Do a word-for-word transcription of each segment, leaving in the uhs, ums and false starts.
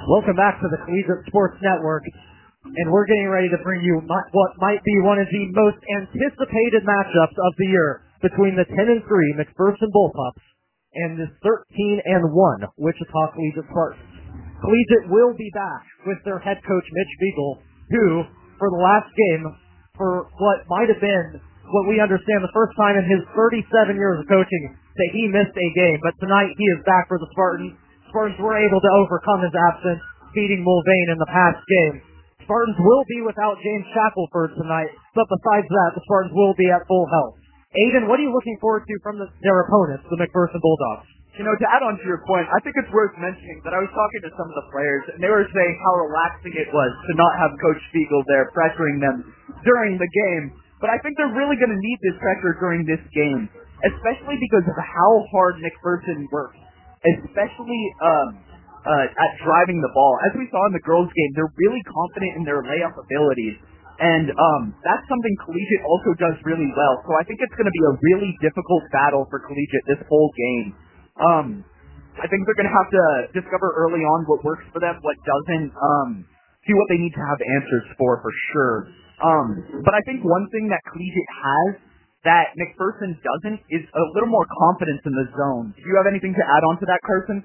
Welcome back to the Collegiate Sports Network, and we're getting ready to bring you my, what might be one of the most anticipated matchups of the year between the ten and three McPherson Bullpups and the thirteen and one Wichita Collegiate Spartans. Collegiate will be back with their head coach Mitch Beagle, who, for the last game, for what might have been what we understand the first time in his thirty-seven years of coaching that he missed a game, but tonight he is back for the Spartans. Spartans were able to overcome his absence, beating Mulvane in the past game. Spartans will be without James Shackelford tonight, but besides that, the Spartans will be at full health. Aiden, what are you looking forward to from the, their opponents, the McPherson Bulldogs? You know, to add on to your point, I think it's worth mentioning that I was talking to some of the players, and they were saying how relaxing it was to not have Coach Spiegel there pressuring them during the game. But I think they're really going to need this pressure during this game, especially because of how hard McPherson works, especially um, uh, at driving the ball. As we saw in the girls' game, they're really confident in their layup abilities, and um, that's something Collegiate also does really well. So I think it's going to be a really difficult battle for Collegiate this whole game. Um, I think they're going to have to discover early on what works for them, what doesn't, um, see what they need to have answers for, for sure. Um, but I think one thing that Collegiate has that McPherson doesn't is a little more confidence in the zone. Do you have anything to add on to that, Carson?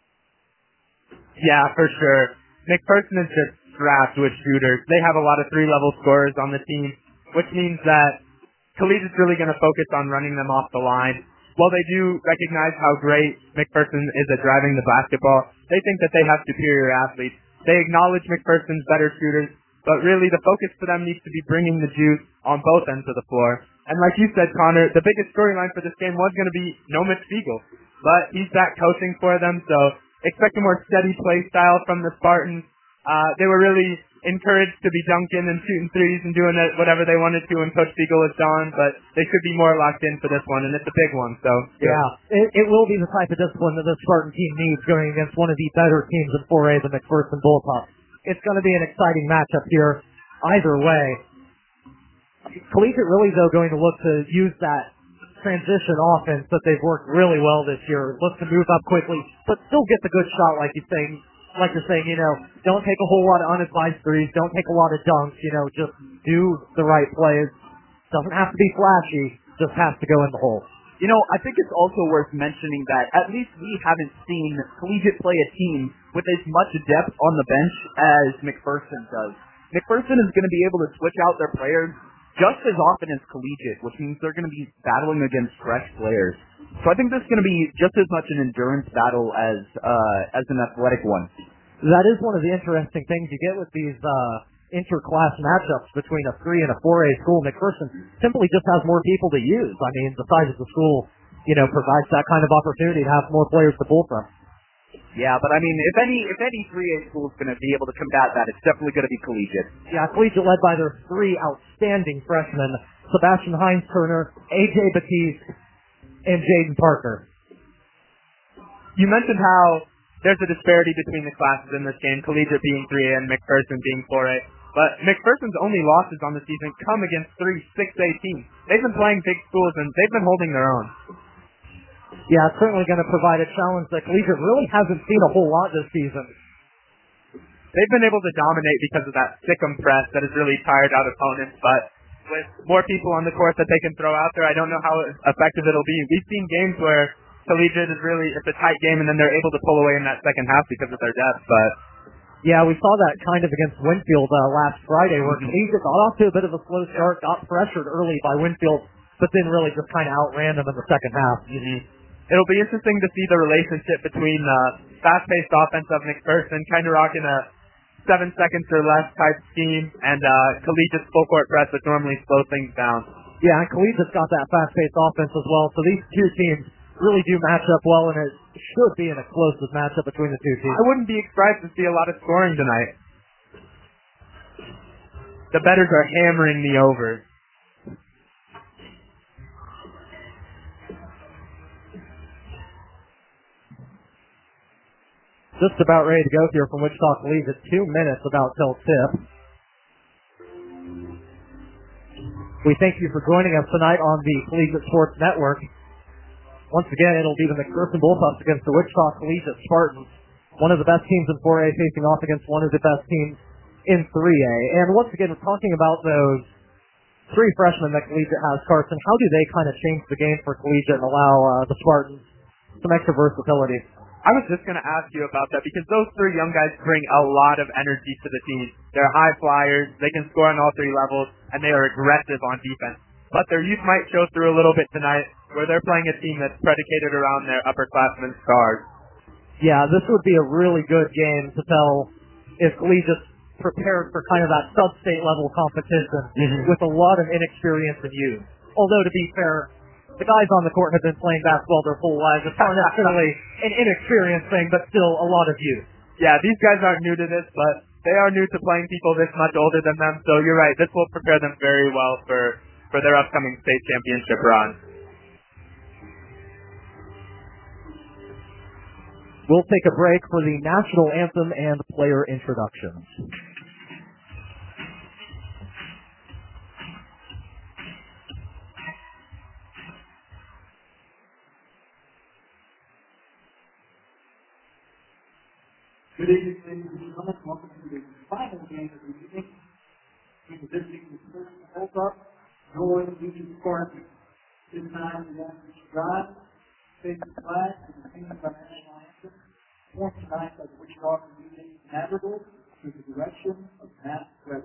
Yeah, for sure. McPherson is just strapped with shooters. They have a lot of three-level scorers on the team, which means that Collegiate's really going to focus on running them off the line. While they do recognize how great McPherson is at driving the basketball, they think that they have superior athletes. They acknowledge McPherson's better shooters, but really the focus for them needs to be bringing the juice on both ends of the floor. And like you said, Connor, the biggest storyline for this game was going to be no Mitch Spiegel, but he's back coaching for them, so expect a more steady play style from the Spartans. Uh, they were really encouraged to be dunking and shooting threes and doing it, whatever they wanted to when Coach Spiegel is gone, but they should be more locked in for this one, and it's a big one. So yeah, it, it will be the type of discipline that the Spartan team needs going against one of the better teams in four A, the McPherson Bullpups. It's going to be an exciting matchup here either way. Collegiate really, though, going to look to use that transition offense that they've worked really well this year. Look to move up quickly, but still get the good shot, like you're saying. Like you're saying, you know, don't take a whole lot of unadvised threes, don't take a lot of dunks, you know, just do the right plays. Doesn't have to be flashy, just has to go in the hole. You know, I think it's also worth mentioning that at least we haven't seen Collegiate play a team with as much depth on the bench as McPherson does. McPherson is going to be able to switch out their players just as often as Collegiate, which means they're going to be battling against fresh players. So I think this is going to be just as much an endurance battle as uh, as an athletic one. That is one of the interesting things you get with these uh, inter-class matchups between a three and a four A school. McPherson simply just has more people to use. I mean, the size of the school, you know, provides that kind of opportunity to have more players to pull from. Yeah, but I mean, if any if any three A school is going to be able to combat that, it's definitely going to be Collegiate. Yeah, Collegiate led by their three outstanding freshmen, Sebastian Hines-Turner, A J Batiste, and Jaden Parker. You mentioned how there's a disparity between the classes in this game, Collegiate being three A and McPherson being four A. But McPherson's only losses on the season come against three six A teams. They've been playing big schools, and they've been holding their own. Yeah, it's certainly going to provide a challenge that Collegiate really hasn't seen a whole lot this season. They've been able to dominate because of that stick-em press that has really tired out opponents, but with more people on the court that they can throw out there, I don't know how effective it'll be. We've seen games where Collegiate is really, it's a tight game, and then they're able to pull away in that second half because of their depth, but yeah, we saw that kind of against Winfield uh, last Friday, where Collegiate got off to a bit of a slow start, got pressured early by Winfield, but then really just kind of outran them in the second half. Mm-hmm. It'll be interesting to see the relationship between uh, fast-paced offense of McPherson, kind of rocking a seven seconds or less type scheme, and uh, Collegiate's full-court press, which normally slows things down. Yeah, and Collegiate's got that fast-paced offense as well, so these two teams really do match up well, and it should be an explosive matchup between the two teams. I wouldn't be surprised to see a lot of scoring tonight. The bettors are hammering the over. Just about ready to go here from Wichita Collegiate. Two minutes about till tip. We thank you for joining us tonight on the Collegiate Sports Network. Once again, it'll be the McPherson Bullpups against the Wichita Collegiate Spartans. one of the best teams in four A facing off against one of the best teams in three A. And once again, talking about those three freshmen that Collegiate has, Carson, how do they kind of change the game for Collegiate and allow uh, the Spartans some extra versatility? I was just going to ask you about that because those three young guys bring a lot of energy to the team. They're high flyers, they can score on all three levels, and they are aggressive on defense. But their youth might show through a little bit tonight where they're playing a team that's predicated around their upperclassmen stars. Yeah, this would be a really good game to tell if Collegiate's prepared for kind of that sub-state level competition mm-hmm. with a lot of inexperience in youth. Although, to be fair, the guys on the court have been playing basketball their whole lives. It's not necessarily an inexperienced thing, but still a lot of youth. Yeah, these guys aren't new to this, but they are new to playing people this much older than them, so you're right. This will prepare them very well for, for their upcoming state championship run. We'll take a break for the national anthem and player introductions. Good evening, ladies and gentlemen. Welcome to the final game of the evening between the visiting Spartans and Bullpups, Northern Union Spartans. This time, the Athletes drive, face the flag, and the team by national anthem, formed tonight by the Wichita Community Madrigal through the direction of Matt Webber.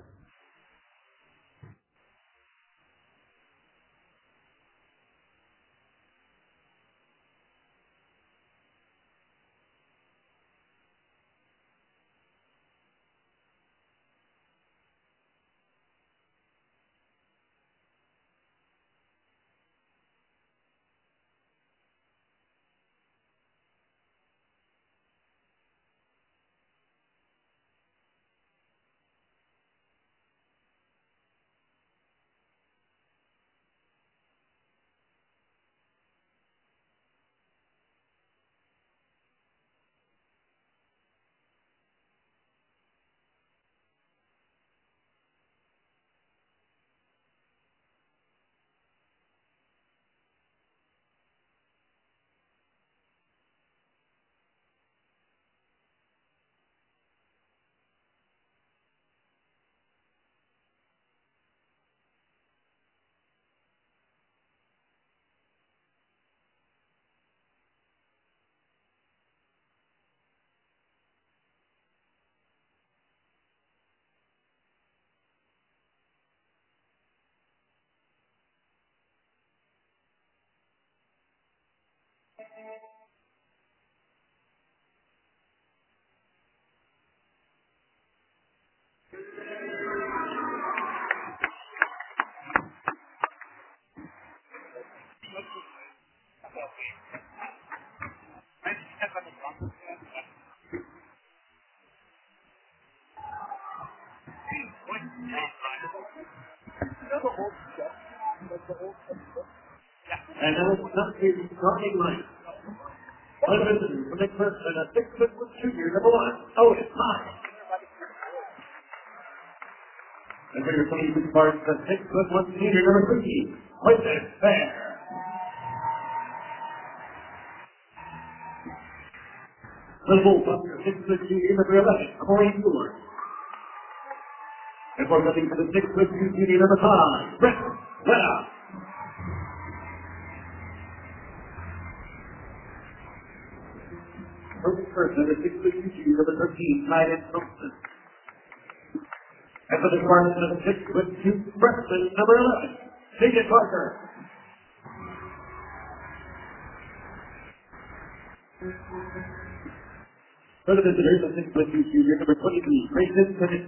And now it's not the starting line. One visitor from McPherson, a six foot one junior, number one, Otis High. And for your twenty-two Spartans, a six foot one senior, number three, Witness Fair. The Bullpups, a six foot junior, number eleven, Corey Stewart. And for nothing for the six foot two junior, number five, Brett Wetta. Person, number six foot two junior, number thirteen, Tyden Thompson. And for the Spartans, number six foot two freshman, number eleven, Jaden Parker. For the visitors, the six foot two junior, number twenty-three, Grayson Bennett.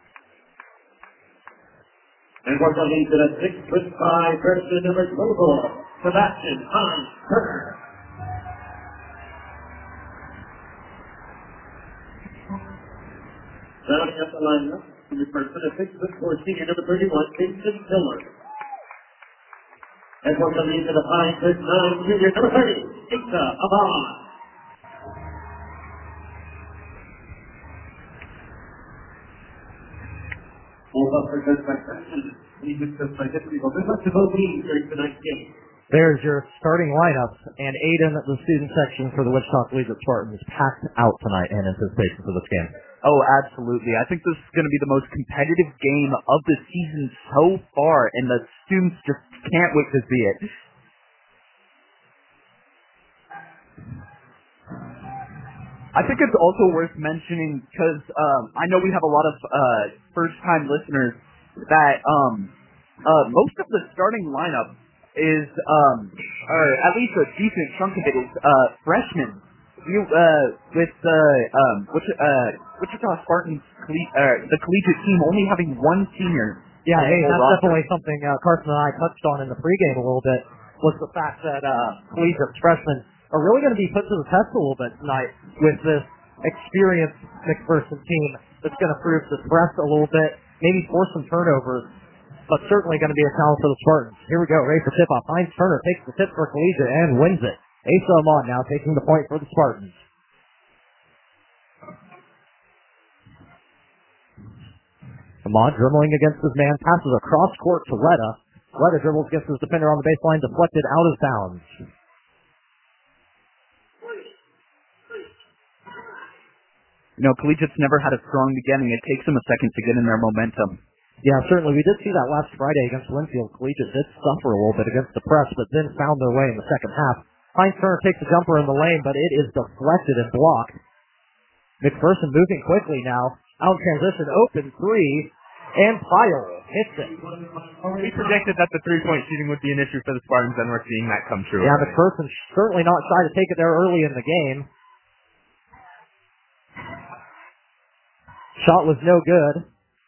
And for the lead to the six foot five freshman, number twenty-four, Sebastian Hines Turner. Rounding up the lineup, the first for the six foot four senior, number thirty-one, Vincent Miller. And for the lead to the five foot nine junior, number thirty, Issa Abad. Both up for good by Preston. He just does by different people. Good luck to both teams during tonight's game. There's your starting lineups, and Aiden, the student section for the Wichita Collegiate Spartans, is packed out tonight in anticipation for this game. Oh, absolutely. I think this is going to be the most competitive game of the season so far, and the students just can't wait to see it. I think it's also worth mentioning, because um, I know we have a lot of uh, first-time listeners, that um, uh, most of the starting lineup is, um, or at least a decent chunk of it is uh, freshmen. You, uh, with the um, Wich- uh, Wichita Spartans, colle- uh, the collegiate team only having one senior. Yeah, hey, that's roster. definitely something uh, Carson and I touched on in the pregame a little bit, was the fact that uh, collegiate freshmen are really going to be put to the test a little bit tonight with this experienced McPherson team that's going to prove to press a little bit, maybe force some turnovers, but certainly going to be a challenge for the Spartans. Here we go, ready for tip-off. Heinz Turner takes the tip for Collegiate and wins it. Asa Ahmad now taking the point for the Spartans. Ahmad dribbling against his man, passes across court to Letta. Letta dribbles against his defender on the baseline, deflected out of bounds. You know, Collegiate's never had a strong beginning. It takes them a second to get in their momentum. Yeah, certainly. We did see that last Friday against Winfield. Collegiate did suffer a little bit against the press, but then found their way in the second half. Heinz Turner takes a jumper in the lane, but it is deflected and blocked. McPherson moving quickly now. Out in transition, open three, and Pyle hits it. We predicted that the three-point shooting would be an issue for the Spartans, and we're seeing that come true. Yeah, McPherson certainly not shy to take it there early in the game. Shot was no good.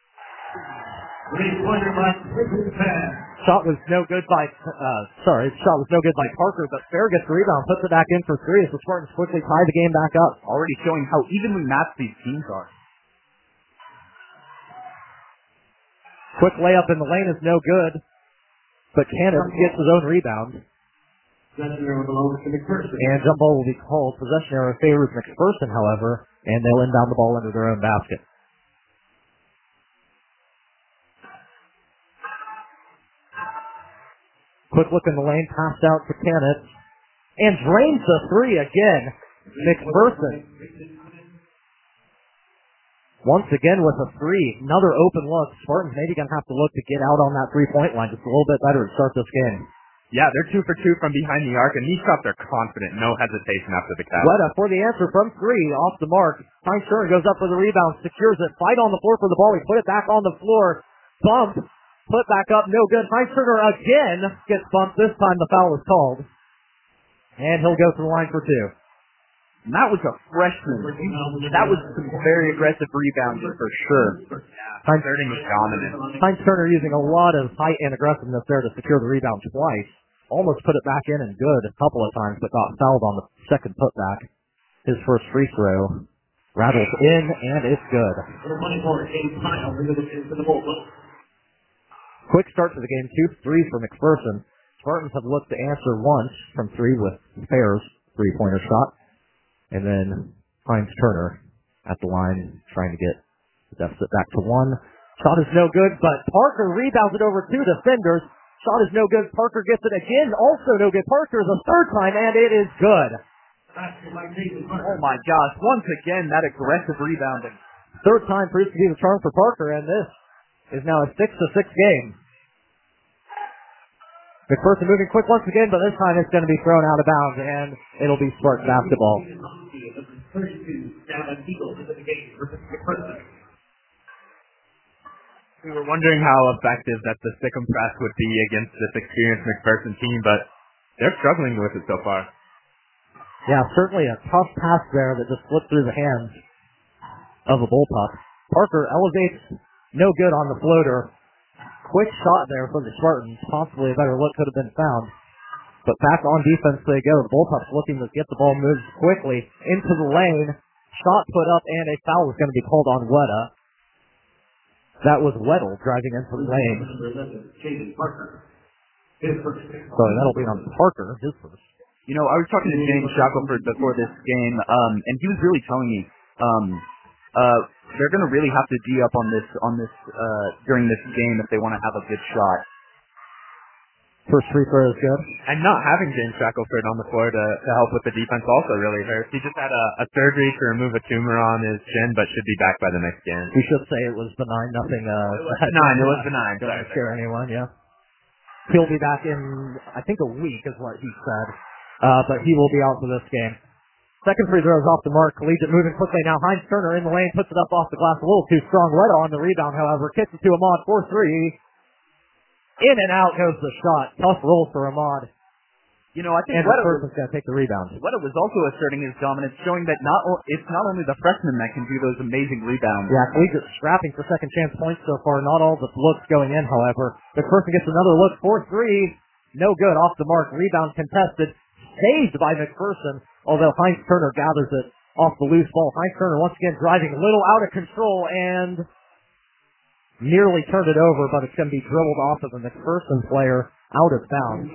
Shot was no good by, uh, sorry, shot was no good by Parker, but Fair gets the rebound, puts it back in for three as the Spartans quickly tie the game back up. Already showing how evenly matched these teams are. Quick layup in the lane is no good, but Cannon gets his own rebound. And jump ball will be called. Possession error favors McPherson, however, and they'll inbound the ball into their own basket. Quick look in the lane, passed out to Kenneth, and drains the three again. McPherson. Once again with a three. Another open look. Spartans maybe going to have to look to get out on that three-point line just a little bit better to start this game. Yeah, they're two for two from behind the arc, and these shots are confident. No hesitation after the catch. Letta for the answer from three, off the mark. Heinz Turner goes up for the rebound, secures it. Fight on the floor for the ball. He put it back on the floor. Bump. Put back up, no good. Heinz Turner again gets bumped. This time the foul is called. And he'll go to the line for two. And that was a freshman. That was some very aggressive rebounding for sure. Heinz Turner is dominant. Heinz Turner using a lot of height and aggressiveness there to secure the rebound twice. Almost put it back in and good a couple of times, but got fouled on the second putback. His first free throw rattles in, and it's good. Quick start to the game, two threes for McPherson. Spartans have looked to answer once from three with Fair's three-pointer shot. And then Heinz Turner at the line trying to get the deficit back to one. Shot is no good, but Parker rebounds it over two defenders. Shot is no good. Parker gets it again. Also no good. Parker is a third time, and it is good. Oh my gosh. Once again, that aggressive rebounding. Third time proves to be the charm for Parker, and this is now a six to six game. McPherson moving quick once again, but this time it's going to be thrown out of bounds, and it'll be Spartan basketball. We were wondering how effective that the Sikkim press would be against this experienced McPherson team, but they're struggling with it so far. Yeah, certainly a tough pass there that just slipped through the hands of a bullpup. Parker elevates, no good on the floater. Quick shot there for the Spartans. Possibly a better look could have been found. But back on defense they go. The Bullpups looking to get the ball moved quickly into the lane. Shot put up, and a foul is going to be called on Wetta. That was Weddle driving into the lane. So that'll be on Parker, his first. You know, I was talking to James Shackelford before this game, um, and he was really telling me um, uh, they're going to really have to D up on this on this uh, during this game if they want to have a good shot. First free throw is good. And not having James Shackelford on the floor to, to help with the defense also really hurts. He just had a, a surgery to remove a tumor on his chin, but should be back by the next game. We should say it was benign, nothing. Uh, it was benign. It was benign. Don't scare anyone. Yeah. He'll be back in, I think, a week is what he said. Uh, but he will be out for this game. Second free throw is off the mark. Collegiate moving quickly now. Heinz Turner in the lane, puts it up off the glass. A little too strong. Letta on the rebound, however. Kicks it to Ahmad for three. In and out goes the shot. Tough roll for Ahmad. You know, I think and Letta was going to take the rebound. Letta was also asserting his dominance, showing that not o- it's not only the freshmen that can do those amazing rebounds. Yeah, Collegiate scrapping for second chance points so far. Not all the looks going in, however. McPherson gets another look for three. No good. Off the mark. Rebound contested. Saved by McPherson, although Heinz Turner gathers it off the loose ball. Heinz Turner once again driving a little out of control and nearly turned it over, but it's going to be dribbled off of a McPherson player out of bounds.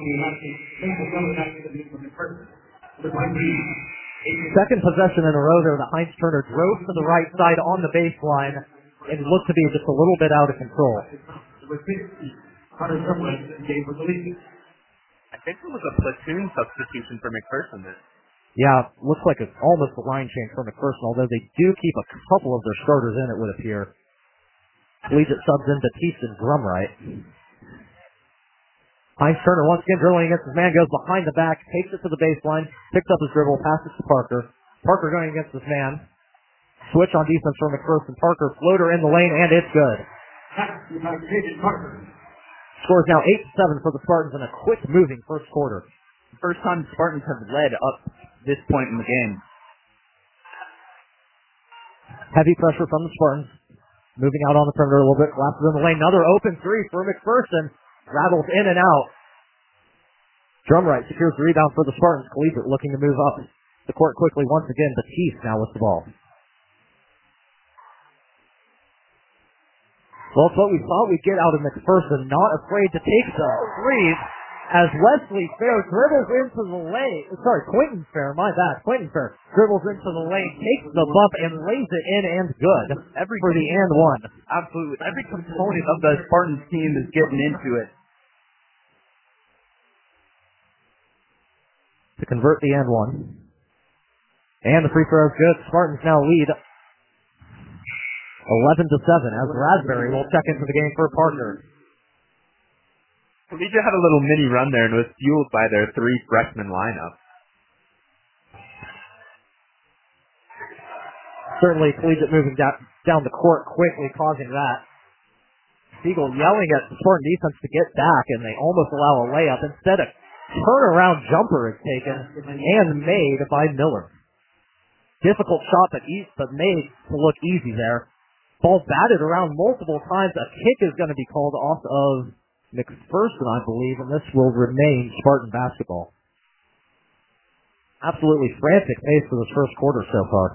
Second possession in a row there that Heinz Turner drove to the right side on the baseline and looked to be just a little bit out of control. I think it was a platoon substitution for McPherson there. Yeah, looks like it's almost a line change for McPherson, although they do keep a couple of their starters in, it would appear. Collegiate subs in Batiste and Drumright. Heinz Turner once again dribbling against his man, goes behind the back, takes it to the baseline, picks up his dribble, passes to Parker. Parker going against his man. Switch on defense from McPherson. Parker, floater in the lane, and it's good. Scores now eight to seven for the Spartans in a quick-moving first quarter. First time the Spartans have led up this point in the game. Heavy pressure from the Spartans. Moving out on the perimeter a little bit. Collapses in the lane. Another open three for McPherson. Rattles in and out. Drumright secures the rebound for the Spartans. Collegiate looking to move up the court quickly once again. Batiste now with the ball. Well, it's what we thought we'd get out of McPherson. Not afraid to take the threes as Wesley Fair dribbles into the lane. Sorry, Quentin Fair, my bad. Quentin Fair dribbles into the lane, takes the bump, and lays it in and good Every for the and one. Absolutely. Every component of the Spartans team is getting into it. To convert the and one. And the free throw is good. Spartans now lead eleven to seven as Raspberry will check into the game for Parker. Collegiate had a little mini run there and was fueled by their three freshman lineup. Certainly Collegiate moving down, down the court quickly, causing that. Siegel yelling at the Spartan defense to get back, and they almost allow a layup. Instead, a turnaround jumper is taken and made by Miller. Difficult shot, but, e- but made to look easy there. Ball batted around multiple times. A kick is going to be called off of McPherson, I believe, and this will remain Spartan basketball. Absolutely frantic pace for this first quarter so far.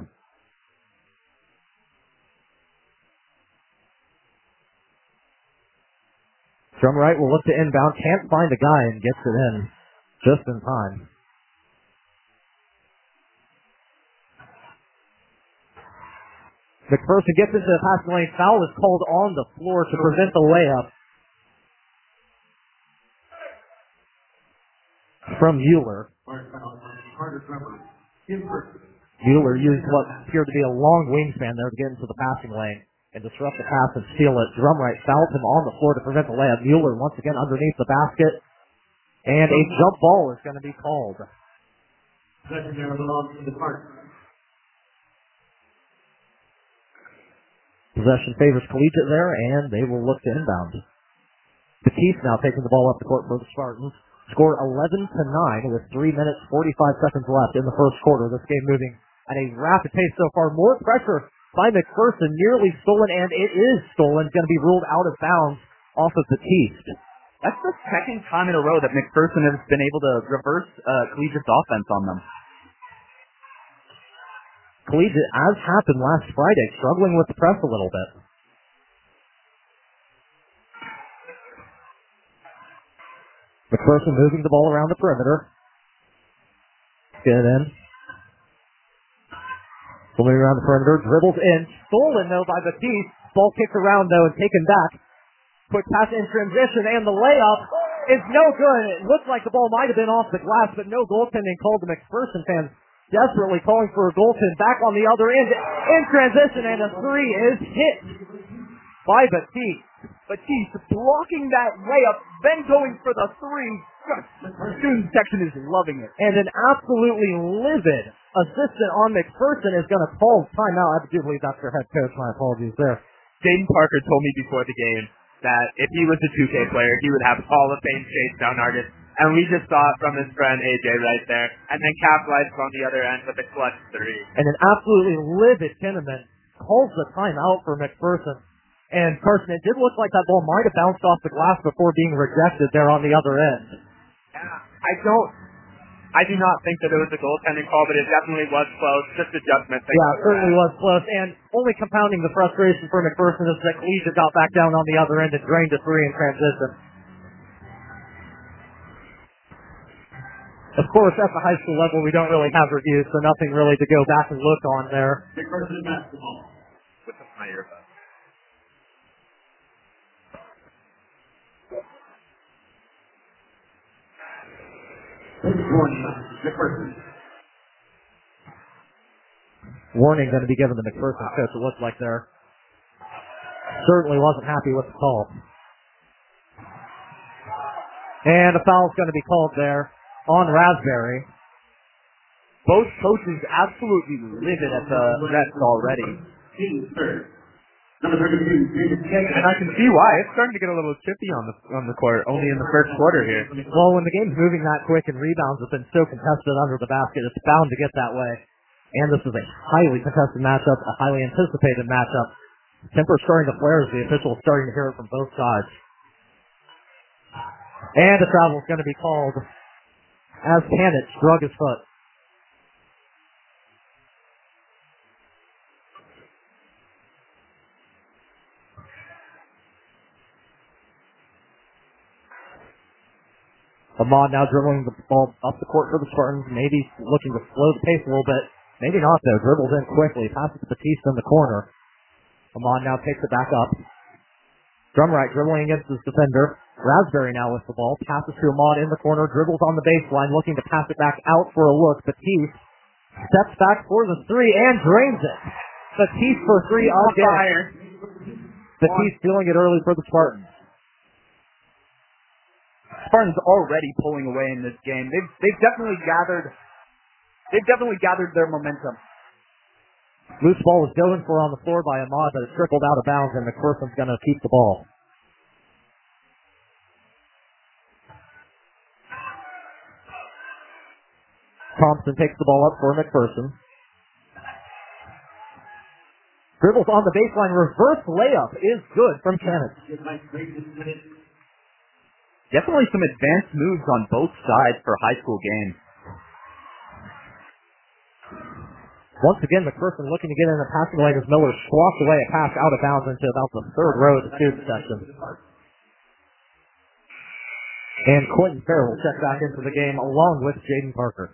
Drumright will look to inbound, can't find a guy, and gets it in just in time. McPherson gets into the passing lane. Foul is called on the floor to prevent the layup from Mueller. Mueller used what appeared to be a long wingspan there to get into the passing lane and disrupt the pass and steal it. Drumright fouled him on the floor to prevent the layup. Mueller once again underneath the basket, and a jump ball is going to be called. Possession favors Collegiate there, and they will look to inbound. Batiste now taking the ball up the court for the Spartans. Score eleven to nine with three minutes, forty-five seconds left in the first quarter. This game moving at a rapid pace so far. More pressure by McPherson, nearly stolen, and it is stolen. It's going to be ruled out of bounds off of Batiste. That's the second time in a row that McPherson has been able to reverse uh, Collegiate's offense on them. Collegiate, as happened last Friday, struggling with the press a little bit. McPherson moving the ball around the perimeter. Get it in. Moving around the perimeter, dribbles in. Stolen, though, by Batiste. Ball kicked around, though, and taken back. Quick pass in transition, and the layup is no good. It looked like the ball might have been off the glass, but no goaltending called. The McPherson fans desperately calling for a goaltend back on the other end in transition, and a three is hit by Batiste. Batiste blocking that layup, then going for the three. The student section is loving it. And an absolutely livid assistant on McPherson is going to call timeout. I do believe that's their head coach. My apologies there. Jaden Parker told me before the game that if he was a two K player, he would have Hall of Fame chase down artist. And we just saw it from his friend A J right there. And then capitalized on the other end with a clutch three. And an absolutely livid Kinnaman calls the timeout for McPherson. And Carson, it did look like that ball might have bounced off the glass before being rejected there on the other end. Yeah, I don't, I do not think that it was a goaltending call, but it definitely was close. Just a judgment thing. Yeah, it certainly was close. And only compounding the frustration for McPherson is that Collegiate got back down on the other end and drained a three in transition. Of course, at the high school level, we don't really have reviews, so nothing really to go back and look on there. McPherson basketball. With my earbuds. Warning, McPherson. Warning going to be given to McPherson coach. It looks like they're certainly wasn't happy with the call. And a foul's going to be called there on Raspberry. Both coaches absolutely livid at the refs already. Number thirty-two, David Kennedy. And I can see why. It's starting to get a little chippy on the on the court, only in the first quarter here. Well, when the game's moving that quick and rebounds have been so contested under the basket, it's bound to get that way. And this is a highly contested matchup, a highly anticipated matchup. Temper's starting to flare as the officials starting to hear it from both sides. And a travel is going to be called as Tanit drug his foot. Ahmad now dribbling the ball up the court for the Spartans, maybe looking to slow the pace a little bit. Maybe not, though. Dribbles in quickly, passes to Batiste in the corner. Ahmad now takes it back up. Drumright dribbling against his defender. Raspberry now with the ball, passes to Ahmad in the corner, dribbles on the baseline, looking to pass it back out for a look. Batiste steps back for the three and drains it. Batiste for three again. Batiste feeling it early for the Spartans. Spartans already pulling away in this game. They've they've definitely gathered they've definitely gathered their momentum. Loose ball was going for on the floor by Ahmad, but it trickled out of bounds, and McPherson's going to keep the ball. Thompson takes the ball up for McPherson. Dribbles on the baseline, reverse layup is good from Kenneth. Definitely some advanced moves on both sides for high school games. Once again, McPherson looking to get in the passing lane as Miller swats away a pass out of bounds into about the third row of the student section. And Quentin Fair will check back into the game along with Jaden Parker.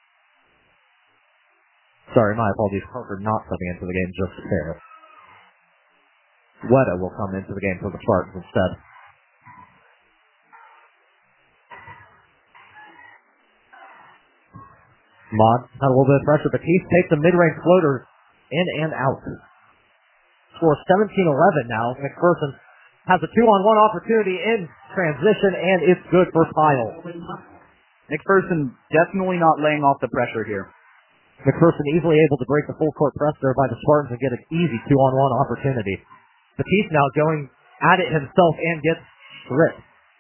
Sorry, my apologies. Parker not coming into the game, just Fair. Weta will come into the game for the Spartans instead. Mod had a little bit of pressure, but Keith takes a mid-range floater in and out. Score seventeen eleven now. McPherson has a two-on-one opportunity in transition, and it's good for Pyle. McPherson definitely not laying off the pressure here. McPherson easily able to break the full court press there by the Spartans and get an easy two-on-one opportunity. Batiste now going at it himself and gets stripped.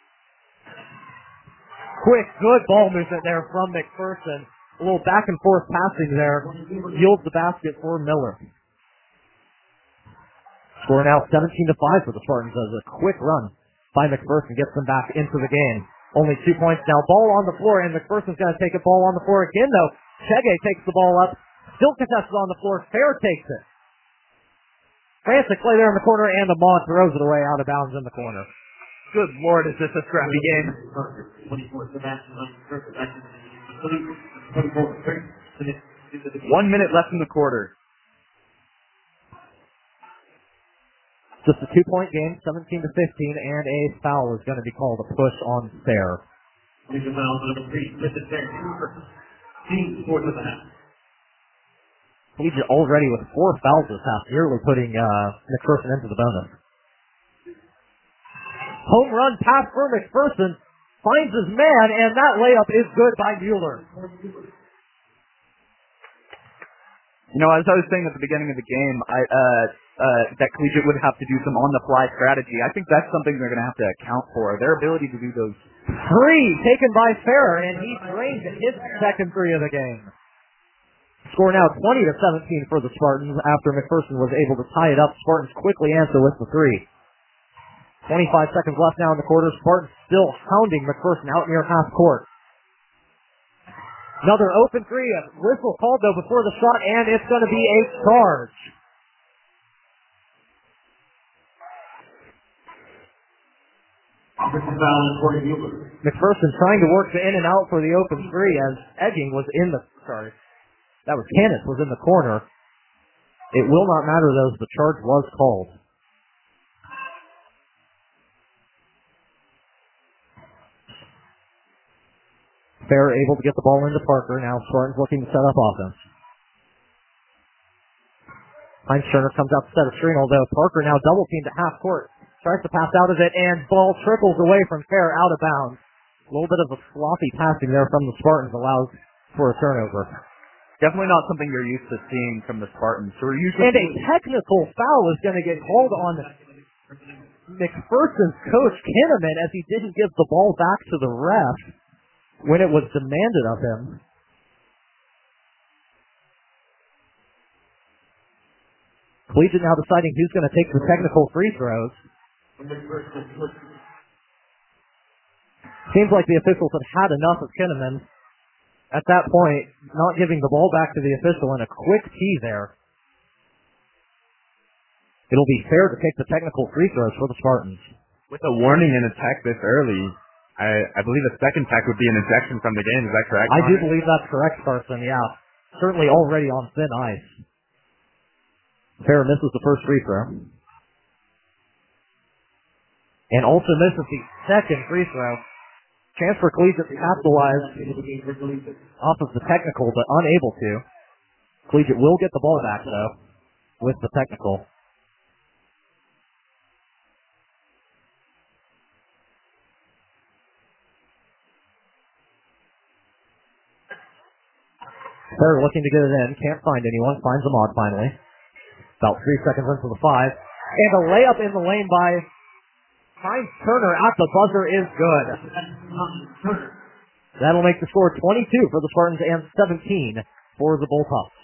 Quick, good ball movement there from McPherson. A little back and forth passing there yields the basket for Miller. Score now seventeen to five for the Spartans as a quick run by McPherson gets them back into the game. Only two points now. Ball on the floor, and McPherson's going to take a ball on the floor again, though. Chege takes the ball up. Still contested on the floor. Fair takes it. Frantic play there in the corner, and Ahmad throws it away out of bounds in the corner. Good Lord, is this a scrappy game? One minute left in the quarter. Just a two-point game, seventeen to fifteen, and a foul is going to be called, a push on Fair. Legal foul number three, Vincent Fair, team fourth of the half. Collegiate already with four fouls this half, nearly putting uh, McPherson into the bonus. Home run pass for McPherson, finds his man, and that layup is good by Mueller. You know, as I was saying at the beginning of the game, I, uh, uh, that Collegiate would have to do some on-the-fly strategy. I think that's something they're going to have to account for, their ability to do those. Three taken by Fair, and he drained his second three of the game. Score now twenty to seventeen for the Spartans after McPherson was able to tie it up. Spartans quickly answer with the three. twenty-five seconds left now in the quarter. Spartans still hounding McPherson out near half court. Another open three, a whistle called though before the shot, and it's going to be a charge. McPherson trying to work the in and out for the open three as Egging was in the, sorry, that was Canis was in the corner. It will not matter though, as the charge was called. Fair able to get the ball into Parker. Now Spartans looking to set up offense. Heinz Turner comes out to set a screen, although Parker now double teamed at half court. Tries to pass out of it, and ball trickles away from Fair out of bounds. A little bit of a sloppy passing there from the Spartans allows for a turnover. Definitely not something you're used to seeing from the Spartans. So we're usually and a technical foul is going to get called on McPherson's coach, Kinnaman, as he didn't give the ball back to the ref when it was demanded of him. Collegiate now deciding who's going to take the technical free throws. Seems like the officials had had enough of Kinnaman. At that point, not giving the ball back to the official and a quick tee there. It'll be Fair to take the technical free throws for the Spartans. With a warning and a tech this early, I, I believe a second tech would be an ejection from the game. Is that correct? I do believe that's correct, Carson, yeah. Certainly already on thin ice. Fair misses the first free throw. And also misses the second free throw. Chance for Collegiate to capitalize off of the technical, but unable to. Collegiate will get the ball back, though, with the technical. They're looking to get it in. Can't find anyone. Finds Ahmad finally. About three seconds into the five. And a layup in the lane by Heinz Turner at the buzzer is good. That'll make the score twenty-two for the Spartans and seventeen for the Bullpups.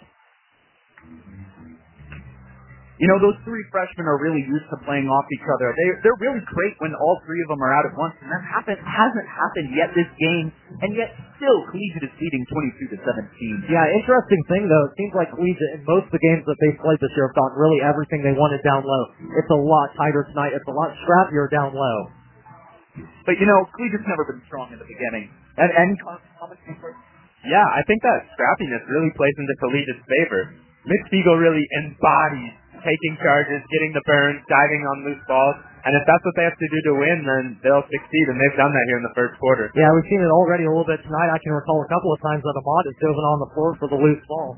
You know, those three freshmen are really used to playing off each other. They, they're really great when all three of them are out at once, and that happen, hasn't happened yet this game, and yet still Collegiate is leading twenty-two to seventeen. Yeah, interesting thing, though, it seems like Collegiate, in most of the games that they've played this year, have gotten really everything they wanted down low. It's a lot tighter tonight. It's a lot scrappier down low. But, you know, Collegiate's never been strong in the beginning. And any comments? Yeah, I think that scrappiness really plays into Collegiate's favor. Mitch Spiegel really embodies taking charges, getting the burns, diving on loose balls, and if that's what they have to do to win, then they'll succeed, and they've done that here in the first quarter. Yeah, we've seen it already a little bit tonight. I can recall a couple of times that Ahmad has driven on the floor for the loose ball.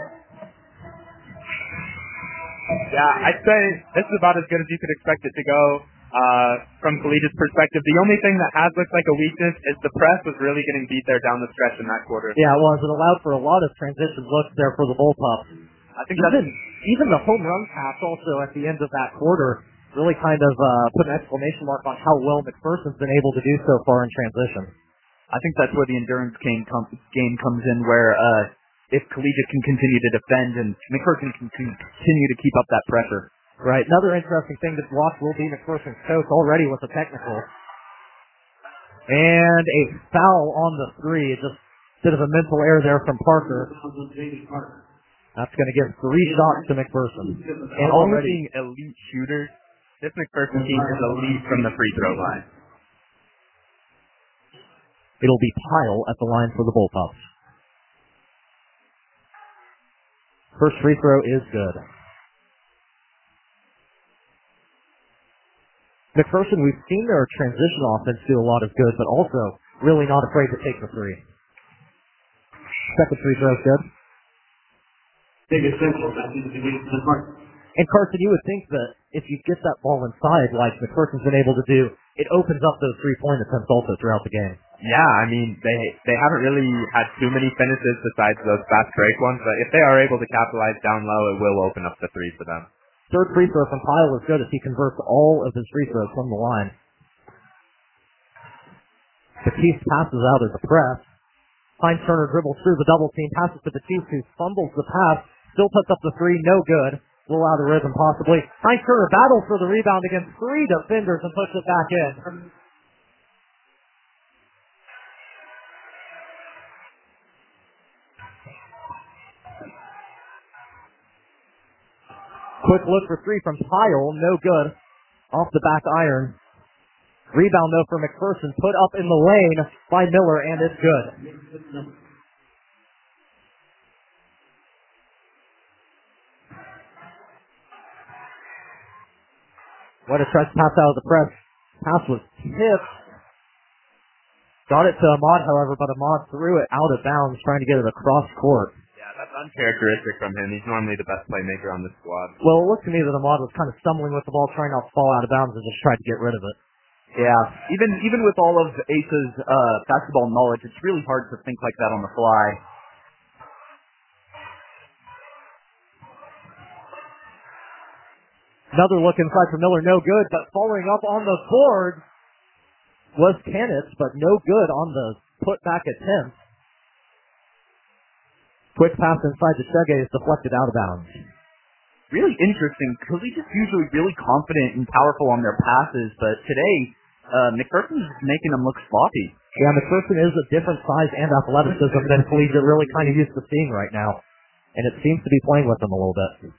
Yeah, I'd say this is about as good as you could expect it to go uh, from Collegiate's perspective. The only thing that has looked like a weakness is the press was really getting beat there down the stretch in that quarter. Yeah, it was. It allowed for a lot of transition looks there for the Bullpups. I think even, that's... even the home run pass also at the end of that quarter really kind of uh, put an exclamation mark on how well McPherson's been able to do so far in transition. I think that's where the endurance game, com- game comes in, where uh, if Collegiate can continue to defend and McPherson can continue to keep up that pressure. Right. Another interesting thing to watch will be McPherson's coach already with a technical. And a foul on the three. Just a bit of a mental error there from Parker. That's going to give three shots to McPherson. And already being elite shooters, this McPherson team is elite from the free throw line. It'll be Pyle at the line for the Bullpups. First free throw is good. McPherson, we've seen their transition offense do a lot of good, but also really not afraid to take the three. Second free throw is good. And Carson, you would think that if you get that ball inside, like McPherson's been able to do, it opens up those three-point attempts also throughout the game. Yeah, I mean, they they haven't really had too many finishes besides those fast break ones, but if they are able to capitalize down low, it will open up the three for them. Third free throw from Pyle is good as he converts all of his free throws from the line. Batiste passes out as a press. Heinz Turner dribbles through the double team, passes to Batiste, who fumbles the pass, still puts up the three, no good. A little out of rhythm possibly. Heinz Turner battles for the rebound against three defenders and puts it back in. Quick look for three from Pyle, no good. Off the back iron. Rebound though for McPherson, put up in the lane by Miller, and it's good. What a tries to pass out of the press. Pass was tipped. Got it to Ahmad, however, but Ahmad threw it out of bounds, trying to get it across court. Yeah, that's uncharacteristic from him. He's normally the best playmaker on this squad. Well, it looked to me that Ahmad was kind of stumbling with the ball, trying not to fall out of bounds, and just tried to get rid of it. Yeah, even even with all of Ace's uh, basketball knowledge, it's really hard to think like that on the fly. Another look inside for Miller, no good, but following up on the board was Kenneth, but no good on the putback attempt. Quick pass inside to Shege is deflected out of bounds. Really interesting. Collegiate's usually really confident and powerful on their passes, but today, uh, McPherson's making them look sloppy. Yeah, McPherson is a different size and athleticism than Collegiate really kind of used to seeing right now, and it seems to be playing with them a little bit.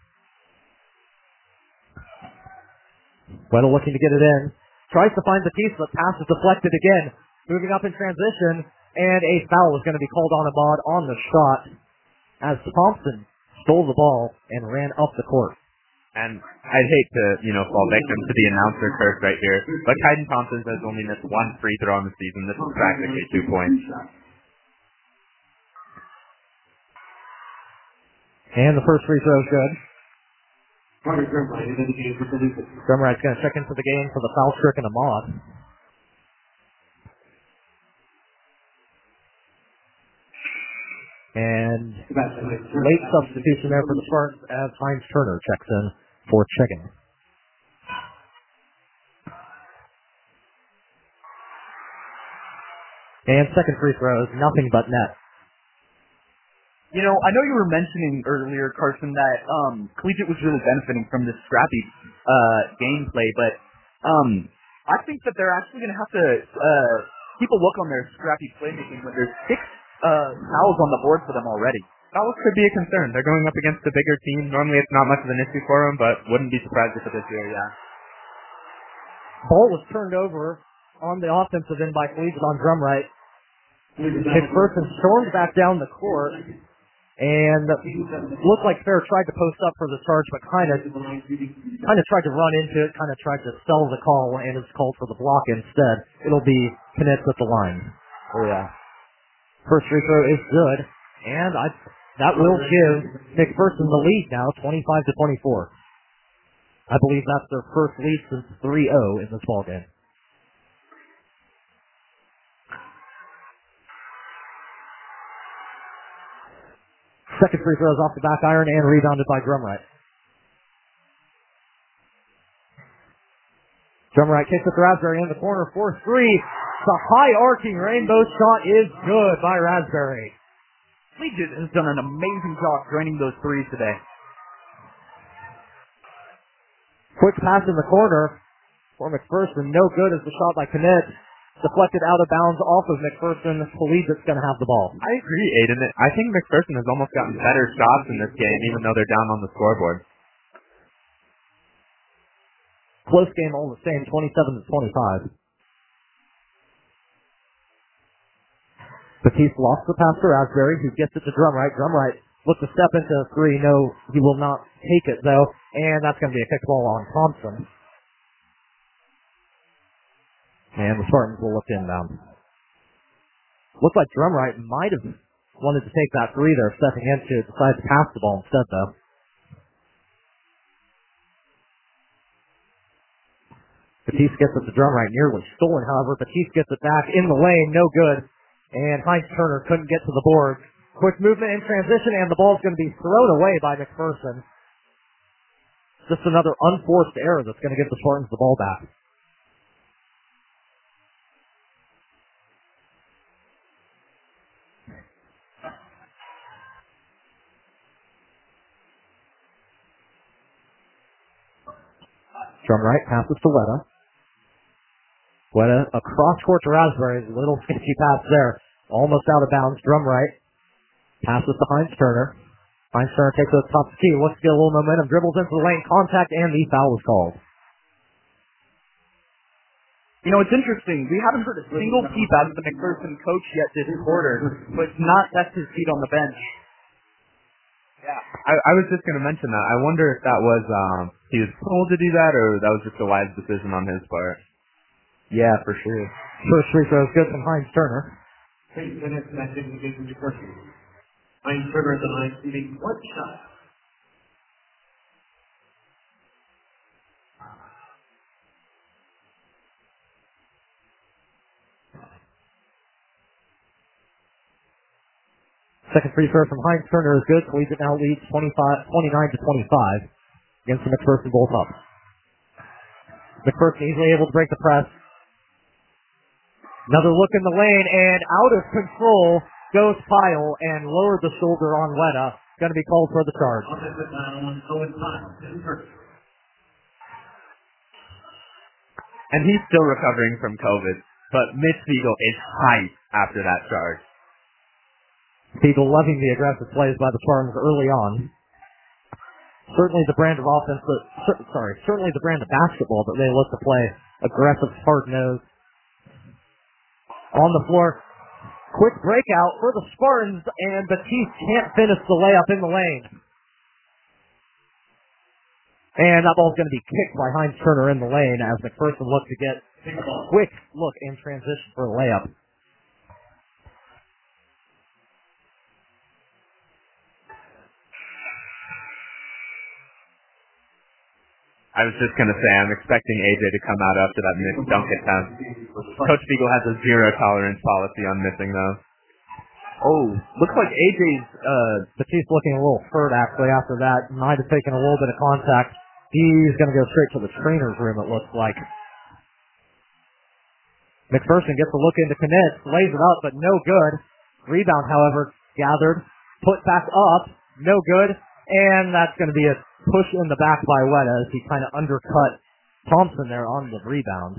Weddle looking to get it in. Tries to find Batiste, but pass is deflected again. Moving up in transition, and a foul is going to be called on Ahmad on the shot as Thompson stole the ball and ran up the court. And I'd hate to, you know, fall victim to the announcer curse right here, but Kaiden Thompson has only missed one free throw on the season. This is practically two points. And the first free throw is good. Drumright's going to check into the game for the foul-stricken Ahmad. And late substitution there for the Spartans as Heinz Turner checks in for checking. And second free throw is nothing but net. You know, I know you were mentioning earlier, Carson, that um, Collegiate was really benefiting from this scrappy uh, gameplay, but um, I think that they're actually going to have to uh, keep a look on their scrappy playmaking when there's six uh, fouls on the board for them already. Fouls could be a concern. They're going up against a bigger team. Normally it's not much of an issue for them, but wouldn't be surprised if it is here, yeah. Ball was turned over on the offensive end by Collegiate on Drumright. McPherson stormed back down the court. And looked like Fair tried to post up for the charge, but kind of kind of tried to run into it, kind of tried to sell the call, and it's called for the block instead. It'll be Kenneth at the line. Oh, yeah. First free throw is good, and I that will give McPherson the lead now, twenty-five to twenty-four. I believe that's their first lead since three oh in this ballgame. Second free throw is off the back iron and rebounded by Drumright. Drumright kicks it to Raspberry in the corner for three. The high arcing rainbow shot is good by Raspberry. Collegiate has done an amazing job draining those threes today. Quick pass in the corner for McPherson. No good as the shot by Kenneth. Deflected out of bounds off of McPherson. Collegiate's going to have the ball. I agree, Aiden. I think McPherson has almost gotten better shots in this game, even though they're down on the scoreboard. Close game all the same, twenty-seven to twenty-five. Batiste lost the pass to Raspberry, who gets it to Drumright. Drumright looks to step into a three. No, he will not take it, though. And that's going to be a kick ball on Thompson. And the Spartans will look inbound. Looks like Drumright might have wanted to take that three there, stepping into it, decided to pass the ball instead, though. Batiste gets it to Drumright, nearly stolen, however. Batiste gets it back in the lane, no good. And Heinz Turner couldn't get to the board. Quick movement in transition, and the ball's going to be thrown away by McPherson. Just another unforced error that's going to give the Spartans the ball back. Drumright passes to Weta. Weta across court to Raspberry. A little sketchy pass there. Almost out of bounds. Drumright passes to Heinz Turner. Heinz Turner takes it top of the key. Looks to get a little momentum. Dribbles into the lane. Contact, and the foul is called. You know, it's interesting. We haven't heard a single peep out of the McPherson coach yet this quarter, but it's not that's his seat on the bench. Yeah, I, I was just going to mention that. I wonder if that was, um, he was told to do that, or that was just a wise decision on his part. Yeah, for sure. First free throw is good from Heinz Turner. Six minutes that didn't get into first. Heinz Turner at the line shooting one shot. Second free throw from Heinz Turner is good. Collegiate now leads twenty-five, twenty-nine to twenty-five against the McPherson Bullpups. McPherson easily able to break the press. Another look in the lane, and out of control goes Pyle and lowered the shoulder on Weta. Going to be called for the charge. And he's still recovering from COVID, but Mitch Spiegel is hyped after that charge. Spiegel loving the aggressive plays by the Spartans early on. Certainly the brand of offense, that, sorry, certainly the brand of basketball that they look to play. Aggressive, hard-nosed. On the floor, quick breakout for the Spartans, and Batiste can't finish the layup in the lane. And that ball's going to be kicked by Heinz Turner in the lane as McPherson looks to get a quick look in transition for a layup. I was just going to say, I'm expecting A J to come out after that missed dunk attempt. Coach Spiegel has a zero tolerance policy on missing those. Oh, looks like A J's, uh, Batiste looking a little hurt actually after that. Might have taken a little bit of contact. He's going to go straight to the trainer's room, it looks like. McPherson gets a look into Knitz, lays it up, but no good. Rebound, however, gathered, put back up, no good, and that's going to be a push in the back by Weta as he kind of undercut Thompson there on the rebound.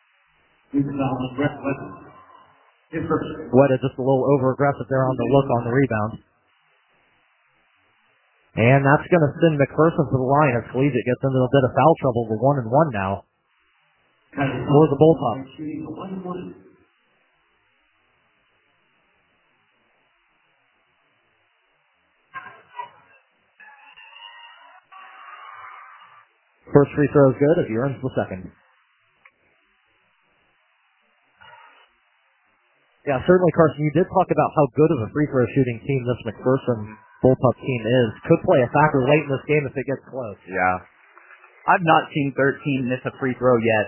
Weta just a little over-aggressive there on the look on the rebound. And that's going to send McPherson to the line as Collegiate gets into a bit of foul trouble. We're one and one now for the Bullpups. First free throw is good as he earns the second. Yeah, certainly, Carson, you did talk about how good of a free throw shooting team this McPherson Bullpup team is. Could play a factor late in this game if it gets close. Yeah. I've not seen thirteen miss a free throw yet.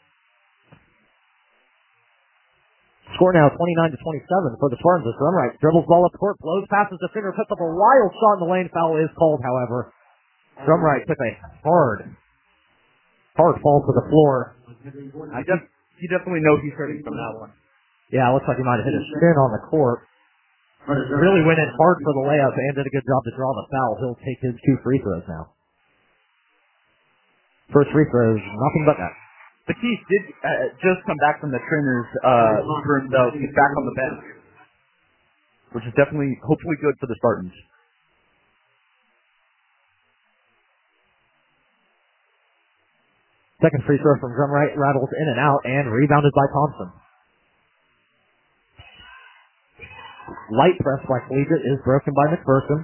Score now twenty-nine to twenty-seven for the Spartans. It's Drumright dribbles ball up court, blows, passes the finger, puts up a wild shot in the lane. Foul is called, however. Drumright took a hard, hard fall to the floor. I def- you definitely know he's hurting from that one. Yeah, it looks like he might have hit his shin on the court. Really went in hard for the layup and did a good job to draw the foul. He'll take his two free throws now. First free throw is nothing but that. Batiste did uh, just come back from the trainer's uh, room, though. He's back on the bench, which is definitely, hopefully good for the Spartans. Second free throw from Drumright rattles in and out and rebounded by Thompson. Light press by Collegiate is broken by McPherson.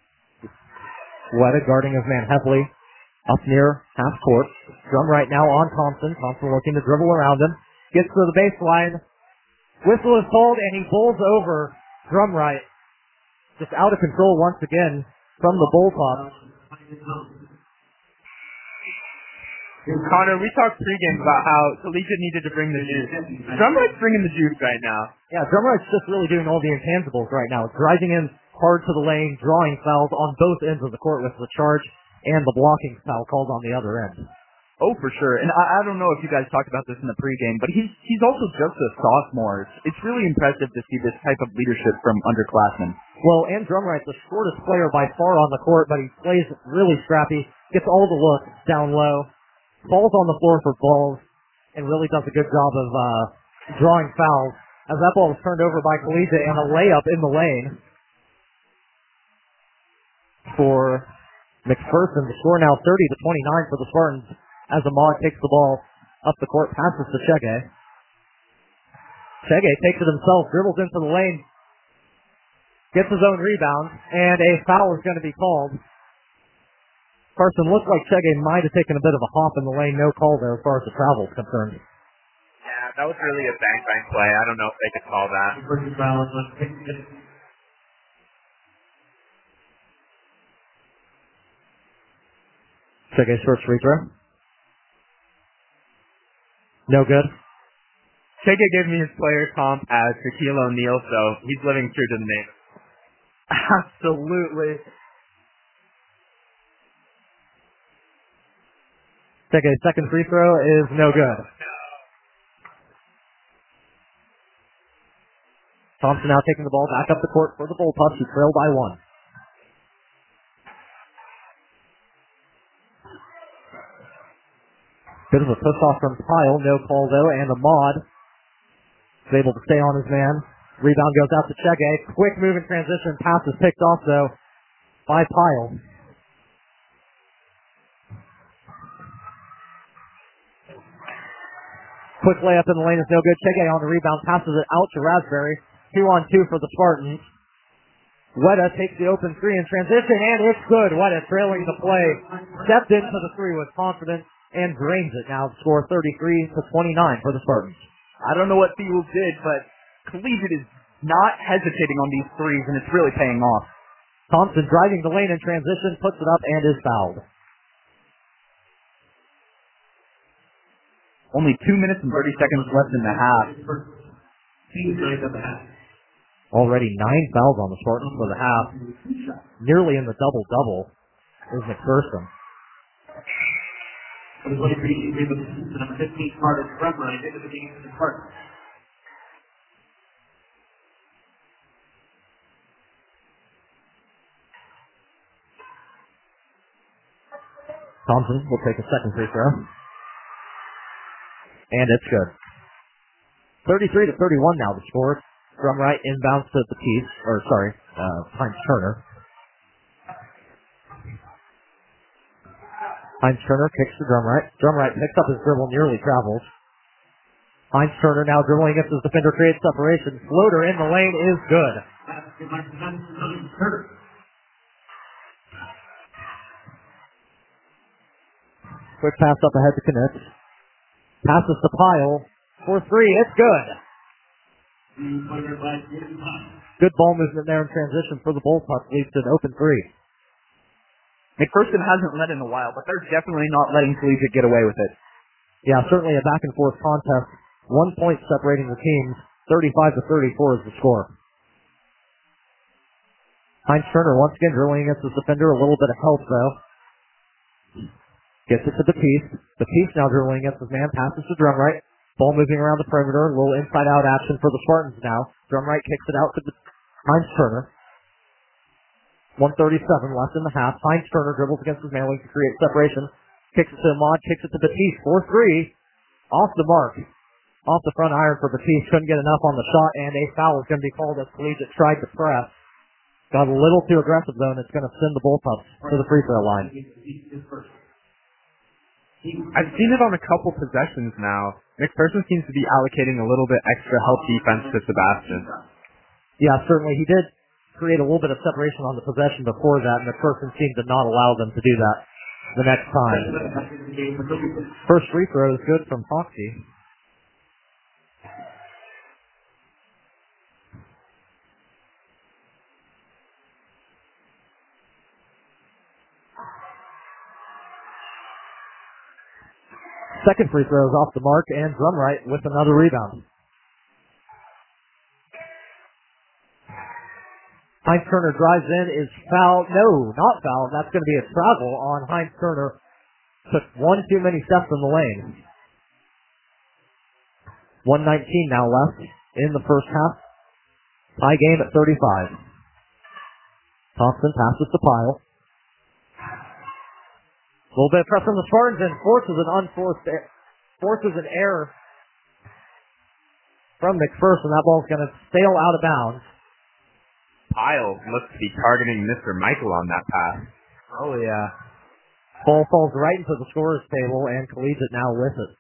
Weta guarding of Manhefley up near half court. Drumright now on Thompson. Thompson looking to dribble around him. Gets to the baseline. Whistle is called, and he bowls over Drumright. Just out of control once again from the Bullpups. Connor, we talked pregame about how Collegiate needed to bring the juice. Drumright's bringing the juice right now. Yeah, Drumright's just really doing all the intangibles right now. Driving in hard to the lane, drawing fouls on both ends of the court with the charge and the blocking foul called on the other end. Oh, for sure. And I, I don't know if you guys talked about this in the pregame, but he's he's also just a sophomore. It's, it's really impressive to see this type of leadership from underclassmen. Well, and Drumright's the shortest player by far on the court, but he plays really scrappy, gets all the looks down low, falls on the floor for balls, and really does a good job of uh, drawing fouls. As that ball was turned over by Collegiate and a layup in the lane for McPherson. The score now thirty to twenty-nine for the Spartans as Ahmad takes the ball up the court, passes to Chege. Chege takes it himself, dribbles into the lane, gets his own rebound, and a foul is going to be called. Carson, looked like Chege might have taken a bit of a hop in the lane. No call there as far as the travel is concerned. Yeah, that was really a bang-bang play. I don't know if they could call that. Chege short free throw. No good. Chege gave me his player comp as Shaquille O'Neal, so he's living true to the name. Absolutely. Chege's second free throw is no good. Thompson now taking the ball back up the court for the Bullpups, who trail by one. Bit of a push-off from Pyle, no call though, and Ahmad is able to stay on his man. Rebound goes out to Chege. Quick move in transition, pass is picked off though by Pyle. Quick layup in the lane is no good. Chege on the rebound, passes it out to Raspberry. Two on two for the Spartans. Weta takes the open three in transition, and it's good. Weta trailing the play. Stepped into the three with confidence and drains it. Now the score thirty-three to twenty-nine for the Spartans. I don't know what Field did, but Collegiate is not hesitating on these threes, and it's really paying off. Thompson driving the lane in transition, puts it up, and is fouled. Only two minutes and thirty seconds left in the half. Already nine fouls on the Spartans for the half. Nearly in the double-double is McPherson. Thompson will take a second free throw. And it's good. thirty-three to thirty-one now the score. Drumright inbounds to Batiste, or sorry, uh, Heinz Turner. Heinz Turner kicks to Drumright. Drumright picks up his dribble, nearly travels. Heinz Turner now dribbling against his defender, creates separation. Floater in the lane is good. Quick pass up ahead to Knitz. Passes to Pyle. For three, it's good. Good ball movement there in transition for the Bullpups, leads to an open three. McPherson hasn't led in a while, but they're definitely not letting Collegiate get away with it. Yeah, certainly a back-and-forth contest. One point separating the teams. thirty-five to thirty-four is the score. Heinz Turner once again drilling against his defender. A little bit of help, though. Gets it to Batiste. Batiste now dribbling against his man. Passes to Drumright. Ball moving around the perimeter. A little inside-out action for the Spartans now. Drumright kicks it out to Heinz Turner. one thirty-seven left in the half. Heinz Turner dribbles against his man to create separation. Kicks it to Ahmad. Kicks it to Batiste. four three. Off the mark. Off the front iron for Batiste. Couldn't get enough on the shot, and a foul is going to be called as Collegiate tried to press. Got a little too aggressive, though, and it's going to send the Bullpups to the free throw line. I've seen it on a couple possessions now. McPherson seems to be allocating a little bit extra help defense to Sebastian. Yeah, certainly. He did create a little bit of separation on the possession before that, and McPherson seemed to not allow them to do that the next time. First free throw is good from Foxy. Second free throw is off the mark, and Drumright with another rebound. Heinz Turner drives in, is fouled. No, not fouled. That's going to be a travel on Heinz Turner. Took one too many steps in the lane. one nineteen now left in the first half. Tie game at thirty-five. Thompson passes to Pyle. A little bit of pressure from the Spartans and forces an unforced, forces an error from McPherson. That ball's going to sail out of bounds. Pyle looks to be targeting Mister Michael on that pass. Oh, yeah. Ball falls right into the scorer's table, and Collegiate now with it.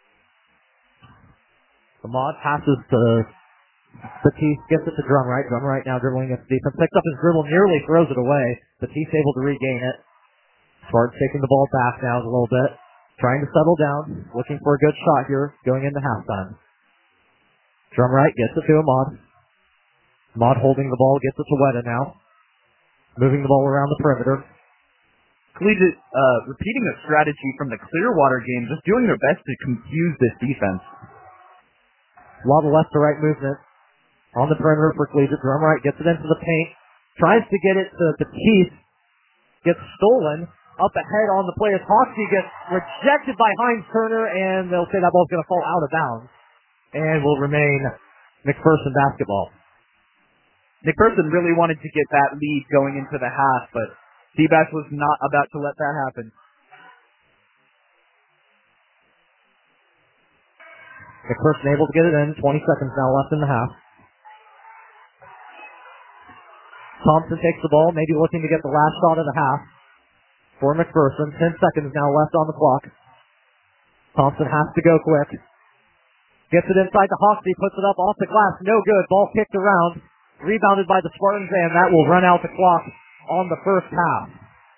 Ahmad passes to Batiste, gets it to Drumright. Drumright now dribbling against defense. Picks up his dribble, nearly throws it away. Batiste able to regain it. Spartans taking the ball back now a little bit. Trying to settle down. Looking for a good shot here going into halftime. Drumright gets it to Ahmad. Ahmad holding the ball, gets it to Weta now. Moving the ball around the perimeter. Collegiate uh, repeating a strategy from the Clearwater game, just doing their best to confuse this defense. A lot of left to right movement on the perimeter for Collegiate. Drumright gets it into the paint. Tries to get it to Batiste. Gets stolen. Up ahead on the play as Hoxie gets rejected by Heinz Turner, and they'll say that ball's going to fall out of bounds. And will remain McPherson basketball. McPherson really wanted to get that lead going into the half, but Seabass was not about to let that happen. McPherson able to get it in. twenty seconds now left in the half. Thompson takes the ball, maybe looking to get the last shot of the half for McPherson. Ten seconds now left on the clock. Thompson has to go quick. Gets it inside to Hoxie, puts it up off the glass. No good. Ball kicked around. Rebounded by the Spartans, and that will run out the clock on the first half.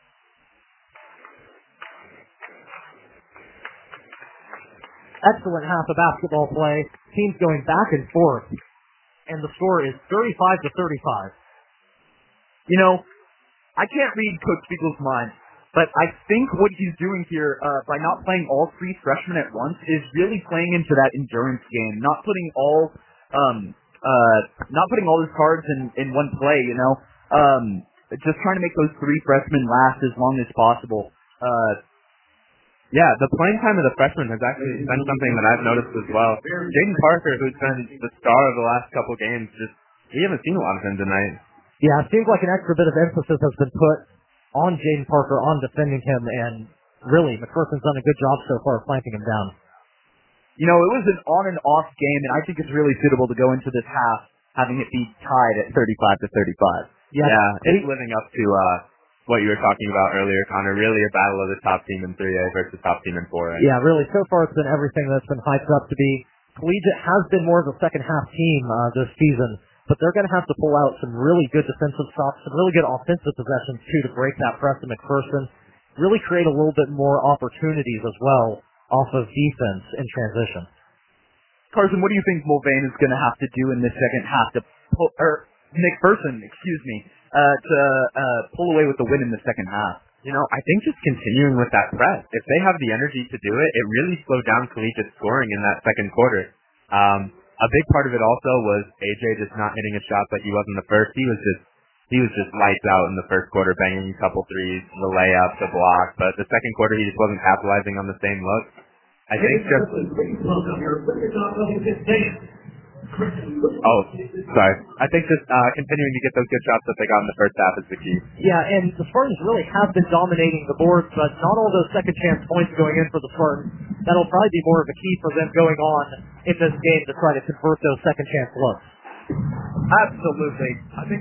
Excellent half of basketball play. Teams going back and forth. And the score is thirty-five to thirty-five. You know, I can't read Coach Spiegel's mind, but I think what he's doing here uh, by not playing all three freshmen at once is really playing into that endurance game, not putting all um, uh, not putting all his cards in, in one play, you know. Um, just trying to make those three freshmen last as long as possible. Uh, yeah, the playing time of the freshmen has actually been something that I've noticed as well. Jaden Parker, who's been the star of the last couple games, just we haven't seen a lot of him tonight. Yeah, it seems like an extra bit of emphasis has been put on Jaden Parker, on defending him, and really, McPherson's done a good job so far of clamping him down. You know, it was an on and off game, and I think it's really suitable to go into this half having it be tied at thirty-five to thirty-five. Yeah, yeah it's living up to uh, what you were talking about earlier, Connor. Really a battle of the top team in three A versus top team in four A. Yeah, really. So far, it's been everything that's been hyped up to be. Collegiate has been more of a second half team uh, this season, but they're going to have to pull out some really good defensive shots, some really good offensive possessions too to break that press to McPherson. Really create a little bit more opportunities as well off of defense in transition. Carson, what do you think Mulvane is going to have to do in this second half to pull, or McPherson, excuse me, uh, to uh, pull away with the win in the second half? You know, I think just continuing with that press. If they have the energy to do it, it really slowed down Collegiate scoring in that second quarter. Um, a big part of it also was A J just not hitting a shot like he was in the first. He was just he was just lights out in the first quarter, banging a couple threes, the layup, the block. But the second quarter, he just wasn't capitalizing on the same look. I think just... Oh, sorry. I think just uh, continuing to get those good shots that they got in the first half is the key. Yeah, and the Spartans really have been dominating the boards, but not all those second chance points going in for the Spartans. That'll probably be more of a key for them going on in this game to try to convert those second chance looks. Absolutely. I think...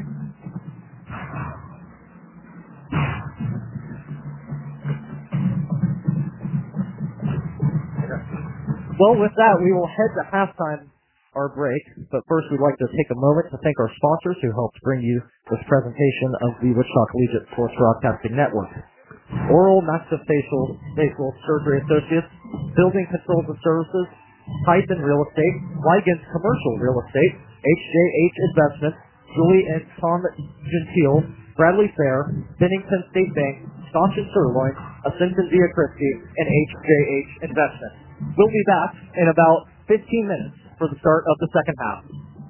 Well, with that, we will head to halftime, our break. But first, we'd like to take a moment to thank our sponsors who helped bring you this presentation of the Wichita Collegiate Sports Broadcasting Network. Oral Maxillofacial Facial Surgery Associates, Building Controls and Services, Tyson Real Estate, Wiegand's Commercial Real Estate, H J H Investments, Julie and Tom Gentile, Bradley Fair, Bennington State Bank, Scotch and Sirloin, Ascension Via Christie, and H J H Investments. We'll be back in about fifteen minutes for the start of the second half.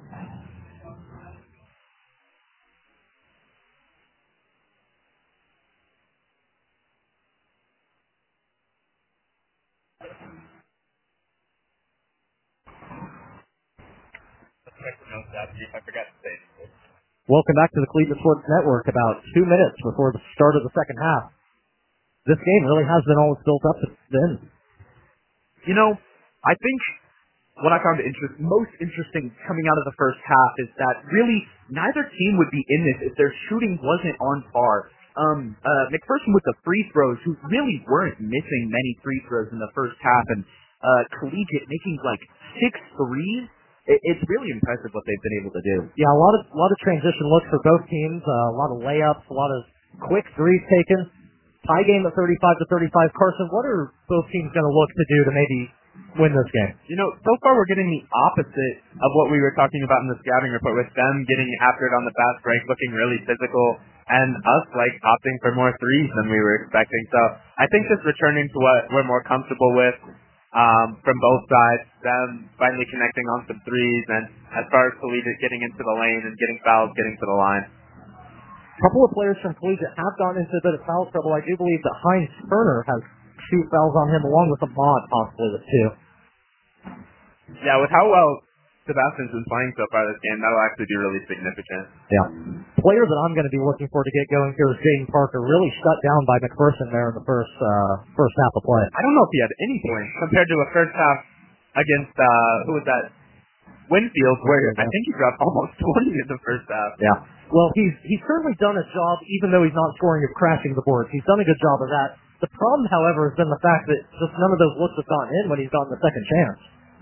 Welcome back to the Collegiate Sports Network. About two minutes before the start of the second half. This game really has been all it's built up to then. You know, I think what I found interest, most interesting coming out of the first half is that really neither team would be in this if their shooting wasn't on par. Um, uh, McPherson with the free throws, who really weren't missing many free throws in the first half, and uh, Collegiate making like six threes. It, it's really impressive what they've been able to do. Yeah, a lot of a lot of transition looks for both teams. Uh, a lot of layups, a lot of quick threes taken. Tie game at thirty-five to thirty-five. Carson, what are both teams going to look to do to maybe win this game? You know, so far we're getting the opposite of what we were talking about in the scouting report, with them getting after it on the fast break, looking really physical, and us like opting for more threes than we were expecting. So I think just returning to what we're more comfortable with um, from both sides, them finally connecting on some threes, and as far as Collegiate getting into the lane and getting fouls, getting to the line. A couple of players from Collegiate have gone into a bit of foul trouble. I do believe that Heinz Turner has two fouls on him, along with Ahmad possibly with two. Yeah, with how well Sebastian's been playing so far this game, that'll actually be really significant. Yeah. Player that I'm going to be looking for to get going here is Jaden Parker, really shut down by McPherson there in the first uh, first half of play. I don't know if he had any points compared to a first half against, uh, who was that? Winfield, where I think he dropped almost twenty in the first half. Yeah. Well, he's he's certainly done a job, even though he's not scoring of crashing the boards. He's done a good job of that. The problem, however, has been the fact that just none of those looks have gone in when he's gotten the second chance.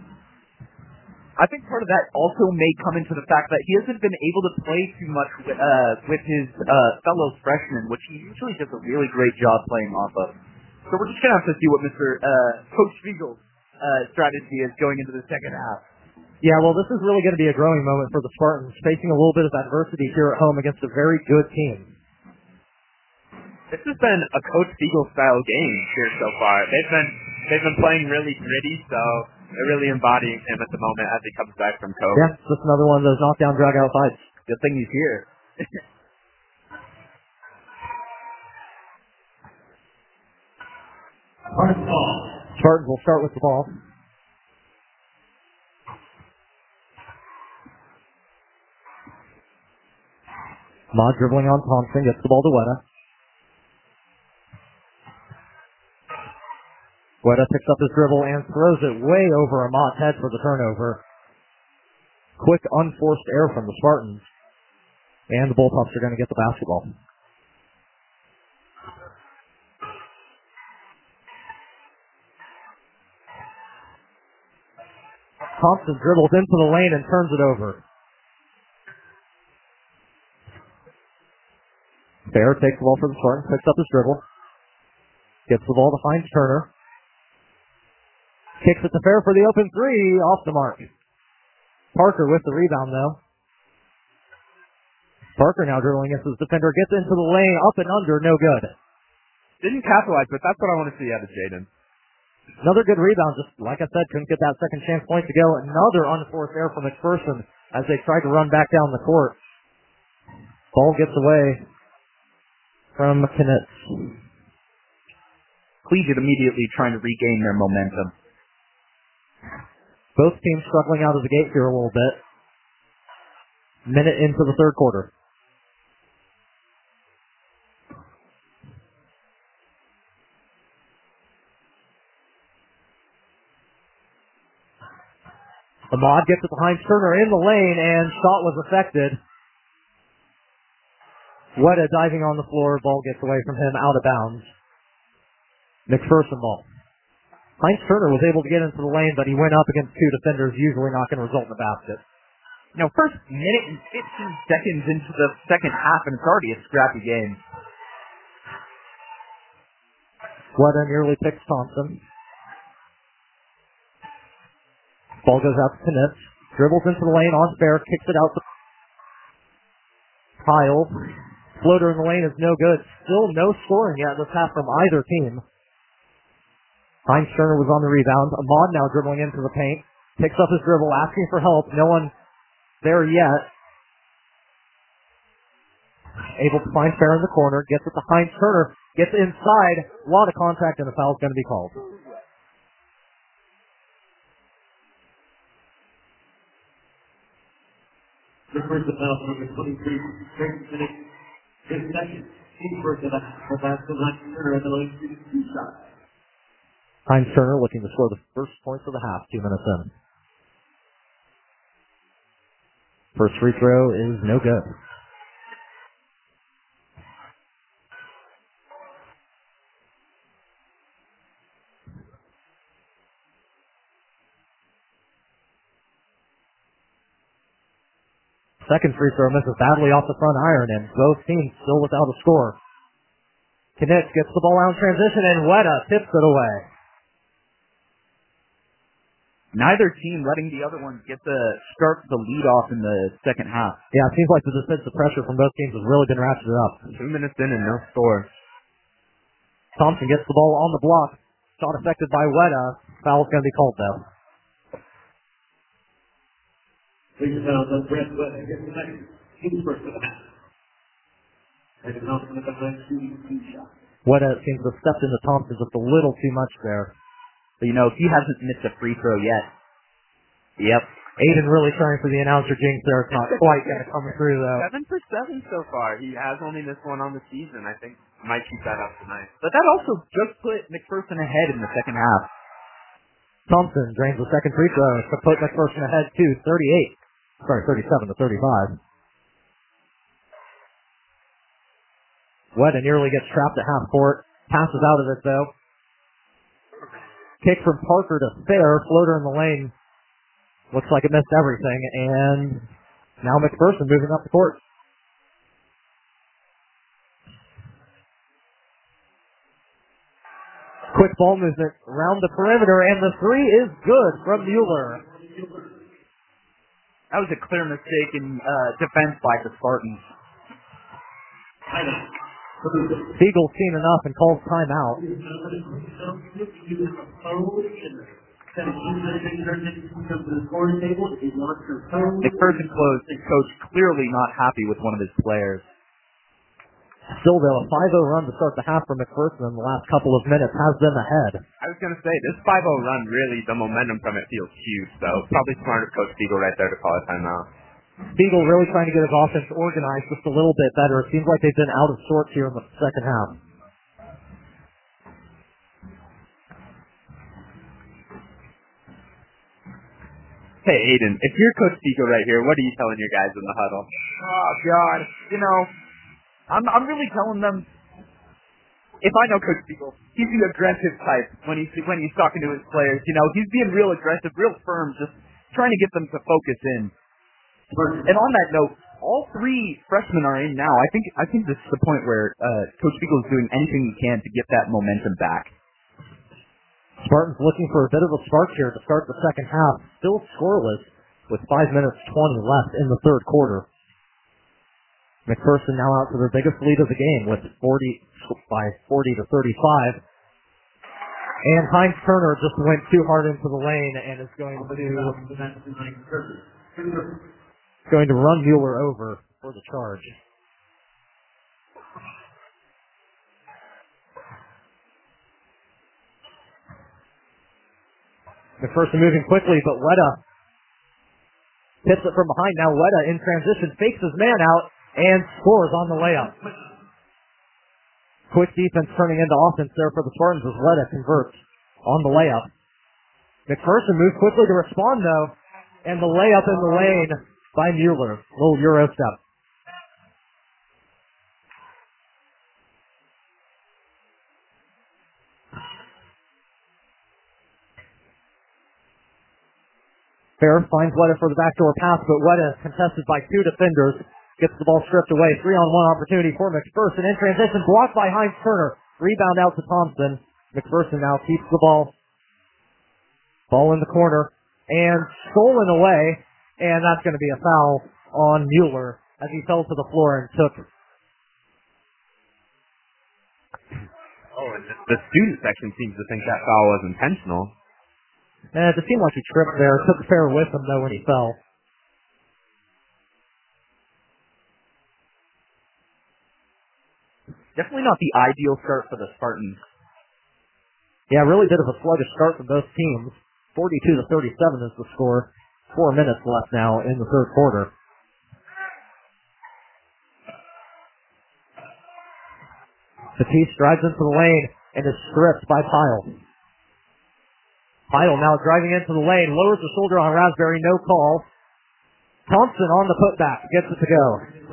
I think part of that also may come into the fact that he hasn't been able to play too much with, uh, with his uh, fellow freshmen, which he usually does a really great job playing off of. So we're just going to have to see what Mister Uh, Coach Spiegel's uh, strategy is going into the second half. Yeah, well, this is really going to be a growing moment for the Spartans, facing a little bit of adversity here at home against a very good team. This has been a Coach Spiegel-style game here so far. They've been they've been playing really gritty, so they're really embodying him at the moment as he comes back from COVID. Yeah, just another one of those knockdown, drag-out fights. Good thing he's here. Spartans will start with the ball. Ahmad dribbling on Thompson, gets the ball to Weta. Weta picks up his dribble and throws it way over Ahmad's head for the turnover. Quick unforced error from the Spartans. And the Bullpups are going to get the basketball. Thompson dribbles into the lane and turns it over. Fair takes the ball for the Spartans, picks up his dribble. Gets the ball to Heinz Turner. Kicks it to Fair for the open three, off the mark. Parker with the rebound, though. Parker now dribbling against his defender, gets into the lane, up and under, no good. Didn't capitalize, but that's what I want to see out of Jaden. Another good rebound, just like I said, couldn't get that second chance point to go. Another unforced error from McPherson as they tried to run back down the court. Ball gets away from Knitz. Collegiate immediately trying to regain their momentum. Both teams struggling out of the gate here a little bit. Minute into the third quarter. Ahmad gets it behind Turner in the lane, and shot was affected. Weta diving on the floor, ball gets away from him, out of bounds. McPherson ball. Heinz Turner was able to get into the lane, but he went up against two defenders, usually not going to result in a basket. You know, first minute and fifteen seconds into the second half, and it's already a scrappy game. Weta nearly picks Thompson. Ball goes out to Knitz. Dribbles into the lane on Fair, kicks it out to Pyle. Floater in the lane is no good. Still no scoring yet this half from either team. Heinz Turner was on the rebound. Ahmad now dribbling into the paint. Picks up his dribble, asking for help. No one there yet. Able to find Fair in the corner. Gets it to Heinz Turner. Gets inside. A lot of contact, and a foul is going to be called. The first foul, number twenty-three, Greg Minnick. His second, team first of the half. The Heinz Turner at the line shooting two shots. Heinz Turner looking to score the first points of the half, two minutes in. First free throw is no good. Second free throw misses badly off the front iron, and both teams still without a score. Knitz gets the ball out in transition, and Weta tips it away. Neither team letting the other one get the start the lead off in the second half. Yeah, it seems like the defensive pressure from both teams has really been ratcheted up. Two minutes in and no score. Thompson gets the ball on the block. Shot affected by Weta. Foul's going to be called, though. Big foul on Brett Weta. Gets the second. Team first of the half. And Thompson at the line shooting two shots. Weta seems to have stepped into Thompson just a little too much there. But, you know, he hasn't missed a free throw yet. Yep. Aiden really trying for the announcer jinx there. It's not quite going to come through, though. Seven for seven so far. He has only missed one on the season. I think might keep that up tonight. But that also just put McPherson ahead in the second half. Thompson drains the second free throw to put McPherson ahead to thirty-eight. Sorry, thirty-seven to thirty-five. Weta nearly gets trapped at half court. Passes out of it, though. Kick from Parker to Fair. Floater in the lane. Looks like it missed everything. And now McPherson moving up the court. Quick ball movement around the perimeter. And the three is good from Mueller. That was a clear mistake in uh, defense by the Spartans. Siegel's seen enough and calls timeout. McPherson coach clearly not happy with one of his players. Still, though, a five oh run to start the half for McPherson in the last couple of minutes has them ahead. I was going to say, this five oh run, really, the momentum from it feels huge, so probably smart of Coach Siegel right there to call a timeout. Siegel really trying to get his offense organized just a little bit better. It seems like they've been out of sorts here in the second half. Hey, Aiden, if you're Coach Siegel right here, what are you telling your guys in the huddle? Oh, God. You know, I'm I'm really telling them, if I know Coach Siegel, he's the aggressive type when he's, when he's talking to his players. You know, he's being real aggressive, real firm, just trying to get them to focus in. And on that note, all three freshmen are in now. I think I think this is the point where uh, Coach Siegel is doing anything he can to get that momentum back. Spartans looking for a bit of a spark here to start the second half. Still scoreless with five minutes twenty left in the third quarter. McPherson now out to their biggest lead of the game with forty by forty to thirty-five. And Heinz Turner just went too hard into the lane and is going to going to run Mueller over for the charge. McPherson moving quickly, but Weta hits it from behind. Now Weta in transition fakes his man out and scores on the layup. Quick defense turning into offense there for the Spartans as Weta converts on the layup. McPherson moves quickly to respond though, and the layup in the lane by Mueller. Little Euro step. Fair finds Weta for the backdoor pass, but Weta is contested by two defenders. Gets the ball stripped away. Three-on-one opportunity for McPherson. In transition, blocked by Heinz Turner. Rebound out to Thompson. McPherson now keeps the ball. Ball in the corner. And stolen away. And that's going to be a foul on Mueller as he fell to the floor and took Oh, and the student section seems to think that foul was intentional. Eh, it just seemed like he tripped there. Took the fair with him, though, when he fell. Definitely not the ideal start for the Spartans. Yeah, really bit of a sluggish start for both teams. forty-two to thirty-seven is the score. Four minutes left now in the third quarter. Batiste drives into the lane and is stripped by Pyle. Pyle now driving into the lane, lowers the shoulder on Raspberry, no call. Thompson on the putback, gets it to go.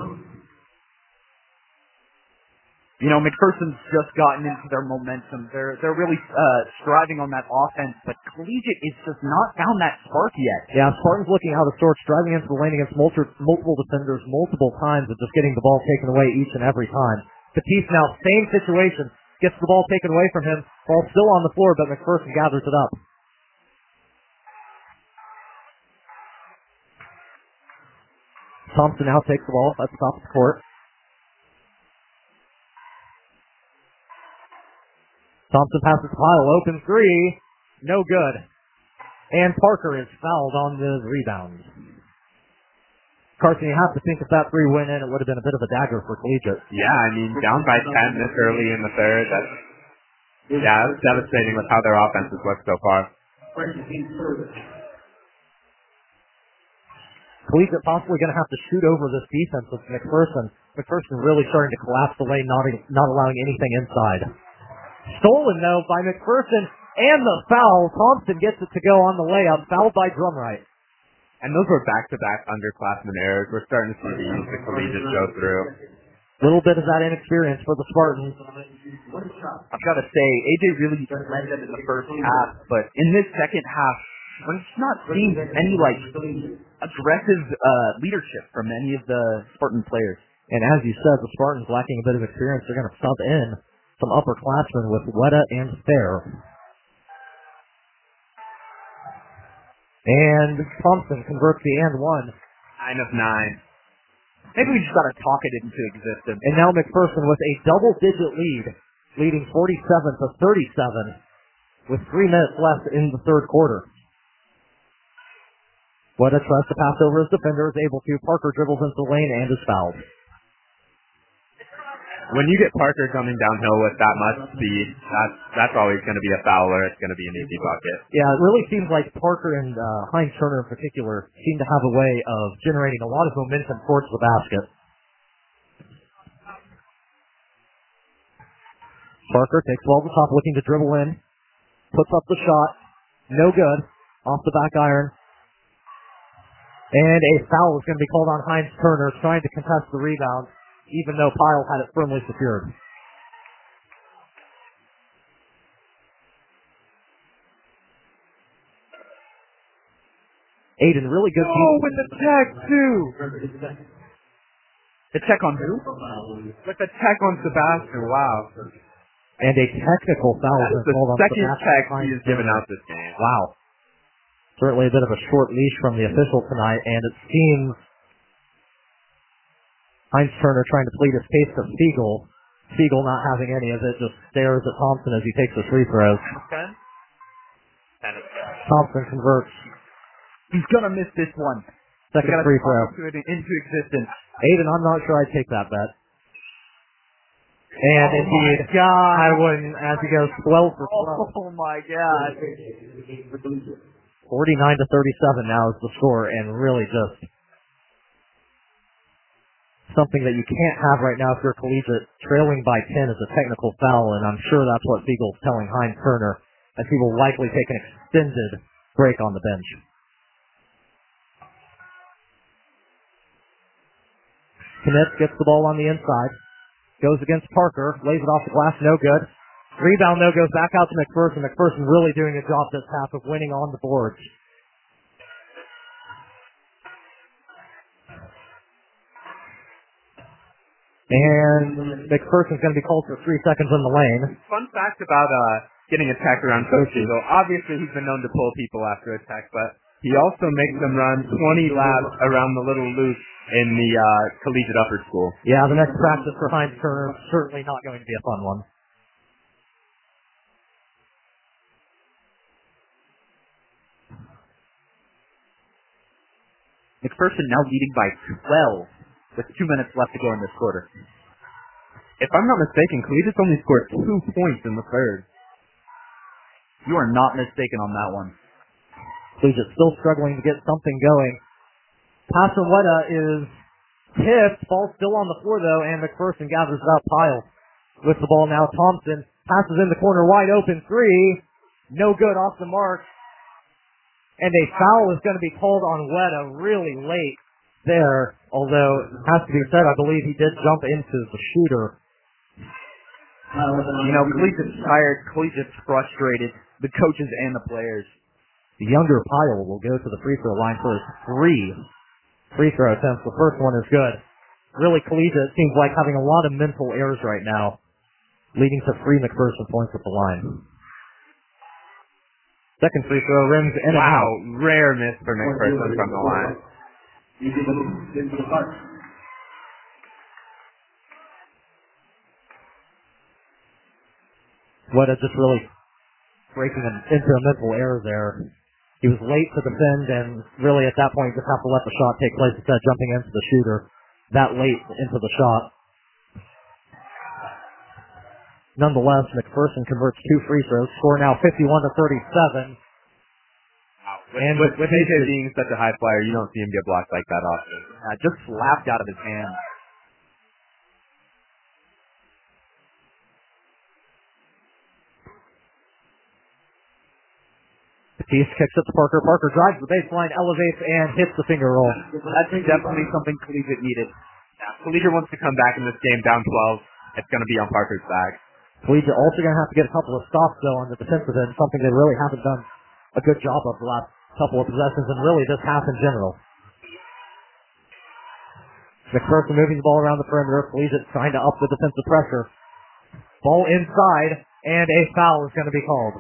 You know, McPherson's just gotten into their momentum. They're they're really uh, striving on that offense, but Collegiate is just not found that spark yet. Yeah, Spartans looking out of sorts, driving into the lane against multi- multiple defenders multiple times and just getting the ball taken away each and every time. Batiste now, same situation, gets the ball taken away from him. Ball still on the floor, but McPherson gathers it up. Thompson now takes the ball at the top of the court. Thompson passes to Pyle, open three, no good. And Parker is fouled on the rebound. Carson, you have to think if that three went in, it would have been a bit of a dagger for Collegiate. Yeah, I mean, down by ten this early in the third. That's, yeah, it's devastating with how their offense has looked so far. Collegiate possibly going to have to shoot over this defense with McPherson. McPherson really starting to collapse the lane, not, not allowing anything inside. Stolen, though, by McPherson, and the foul. Thompson gets it to go on the layup, fouled by Drumright. And those were back-to-back underclassmen errors. We're starting to see these the Collegiate show through. A little bit of that inexperience for the Spartans. I've got to say, A J really led them in the first half, but in this second half, we're just not seeing any, like, aggressive uh, leadership from any of the Spartan players. And as you said, the Spartans lacking a bit of experience. They're going to sub in some upperclassmen with Weta and Fair. And Thompson converts the and one. Nine of nine. Maybe we just got to talk it into existence. And now McPherson with a double-digit lead, leading forty-seven to thirty-seven, with three minutes left in the third quarter. Weta tries to pass over his defender, is able to. Parker dribbles into the lane and is fouled. When you get Parker coming downhill with that much speed, that's, that's always going to be a foul or it's going to be an easy bucket. Yeah, it really seems like Parker and uh, Heinz Turner in particular seem to have a way of generating a lot of momentum towards the basket. Parker takes the ball to the top, looking to dribble in. Puts up the shot. No good. Off the back iron. And a foul is going to be called on Heinz Turner, trying to contest the rebound, even though Pyle had it firmly secured. Aiden, really good. Oh, with the check, too. The check on who? With the check on Sebastian, wow. And a technical foul has been called on Second Sebastian check Heinz he has given Turner. out this game. Wow. Certainly a bit of a short leash from the official tonight, and it seems Heinz Turner trying to plead his case to Siegel. Siegel not having any of it, just stares at Thompson as he takes the free throws. Okay. Thompson converts. He's going to miss this one. Second free throw. Into, into existence. Aiden, I'm not sure I'd take that bet. And oh indeed, God. I wouldn't, as he goes twelve for twelve. Oh my God. forty-nine to thirty-seven now is the score, and really just something that you can't have right now if you're Collegiate. Trailing by ten is a technical foul, and I'm sure that's what Siegel's telling Heinz Turner, as he will likely take an extended break on the bench. Knipp gets the ball on the inside. Goes against Parker. Lays it off the glass. No good. Rebound, though, goes back out to McPherson. McPherson really doing a job this half of winning on the boards. And McPherson's going to be called for three seconds in the lane. Fun fact about uh, getting attacked around Coach Siegel. Obviously, he's been known to pull people after attack, but he also makes them run twenty laps around the little loop in the uh, collegiate upper school. Yeah, the next practice for Heinz Turner is certainly not going to be a fun one. McPherson now leading by twelve with two minutes left to go in this quarter. If I'm not mistaken, Collegiate's only scored two points in the third. You are not mistaken on that one. Collegiate still struggling to get something going. Pasaweta is tipped. Ball still on the floor, though, and McPherson gathers it up. Pyle with the ball now. Thompson passes in the corner, wide open three. No good, off the mark. And a foul is going to be called on Weta really late there. Although, it has to be said, I believe he did jump into the shooter. You know, Collegiate's tired. Collegiate's frustrated. The coaches and the players. The younger Pyle will go to the free throw line for his three free throw attempts. The first one is good. Really, Collegiate seems like having a lot of mental errors right now, leading to three McPherson points at the line. Second free throw rims in and Wow, out. rare miss for McPherson from the line. Weta just really breaking him into a mental error there. He was late to defend, and really at that point just have to let the shot take place instead of jumping into the shooter that late into the shot. Nonetheless, McPherson converts two free throws. Score now fifty-one to thirty-seven. Wow. With, and with, with A J being such a high flyer, you don't see him get blocked like that often. Uh, just slapped out of his hand. Batiste kicks it to Parker. Parker drives the baseline, elevates, and hits the finger roll. That's definitely something Collegiate needed. Yeah, Collegiate wants to come back in this game down twelve. It's going to be on Parker's back. Collegiate also going to have to get a couple of stops, though, on the defensive end, something they really haven't done a good job of the last couple of possessions, and really this half in general. McPherson moving the ball around the perimeter. Collegiate trying to up the defensive pressure. Ball inside, and a foul is going to be called.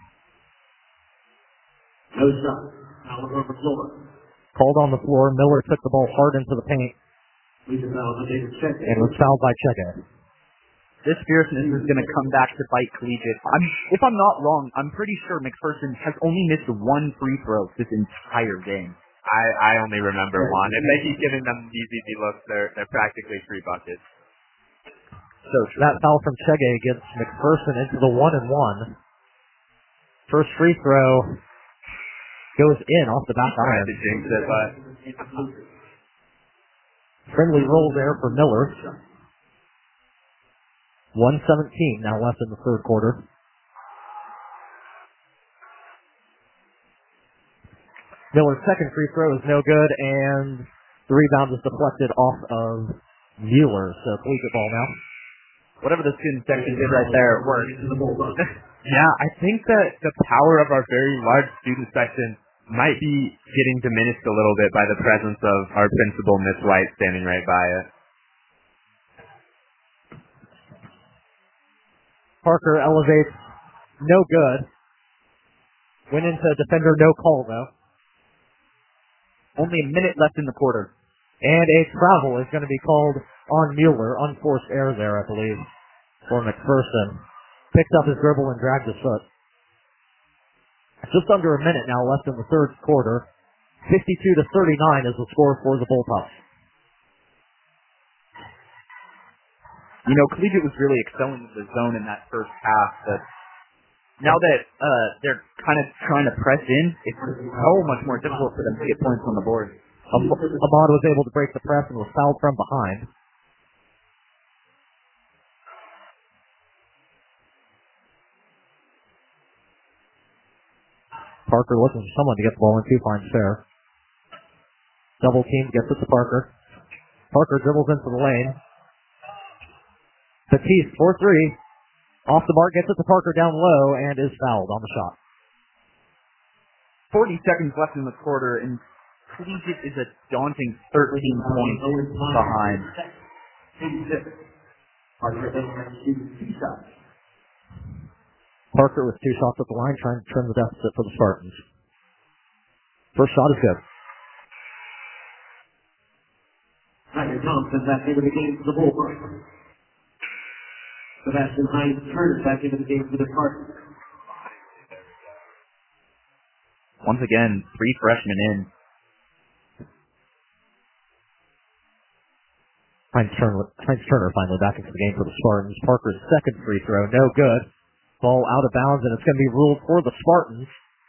No shot. Foul on the floor. Called on the floor. Miller took the ball hard into the paint and was fouled by Chege. This fierceness is going to come back to bite Collegiate. I'm, if I'm not wrong, I'm pretty sure McPherson has only missed one free throw this entire game. I, I only remember one. If they keep giving them these easy looks, they're they're practically three buckets. So true. That foul from Chege gets McPherson into the one and one. First free throw goes in off the back iron. To jinx it, but friendly roll there for Miller. one seventeen now left in the third quarter. Miller's second free throw is no good, and the rebound is deflected off of Mueller. So Collegiate ball now. Whatever the student section did right there, it worked. Yeah, I think that the power of our very large student section might be getting diminished a little bit by the presence of our principal, Miss White, standing right by it. Parker elevates, no good. Went into defender, no call though. Only a minute left in the quarter. And a travel is going to be called on Mueller. Unforced error there, I believe, for McPherson. Picked up his dribble and dragged his foot. Just under a minute now left in the third quarter. fifty-two to thirty-nine is the score for the Bullpups. You know, Collegiate was really excelling in the zone in that first half, but now that uh, they're kind of trying to press in, it's so much more difficult for them to get points on the board. Am- Ahmad was able to break the press and was fouled from behind. Parker looking for someone to get the ball into, finds Fair. Double team, gets it to Parker. Parker dribbles into the lane. Batiste, four three. Off the mark, gets it to Parker down low, and is fouled on the shot. forty seconds left in the quarter, and Collegiate is a daunting thirteen points behind. Parker with two shots at the line, trying to trim the deficit for the Spartans. First shot is good. Ryan Thompson back into the game for the Bullpups. Sebastian Hines turns back into the game for the Spartans. Once again, three freshmen in. Heinz Turner, Heinz Turner finally back into the game for the Spartans. Parker's second free throw, no good. Ball out of bounds, and it's going to be ruled for the Spartans.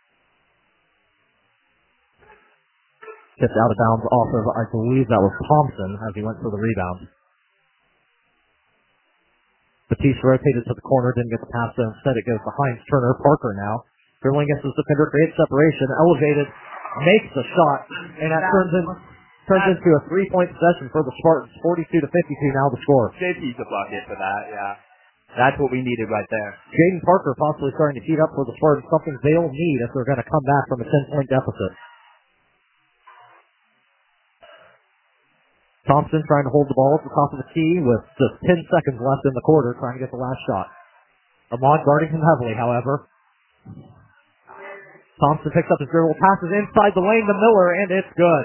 Tipped out of bounds off of, I believe that was Thompson as he went for the rebound. Batiste rotated to the corner, didn't get the pass, so instead it goes to Heinz Turner. Parker now dribbling against his defender, creates separation, elevated, makes the shot, and that turns in turns into a three-point possession for the Spartans. forty-two to fifty-two now the score. J P's a bucket for that, yeah. That's what we needed right there. Jaden Parker possibly starting to heat up for the Spartans, something they'll need if they're going to come back from a ten-point deficit. Thompson trying to hold the ball at the top of the key with just ten seconds left in the quarter, trying to get the last shot. Ahmad guarding him heavily, however. Thompson picks up his dribble, passes inside the lane to Miller, and it's good.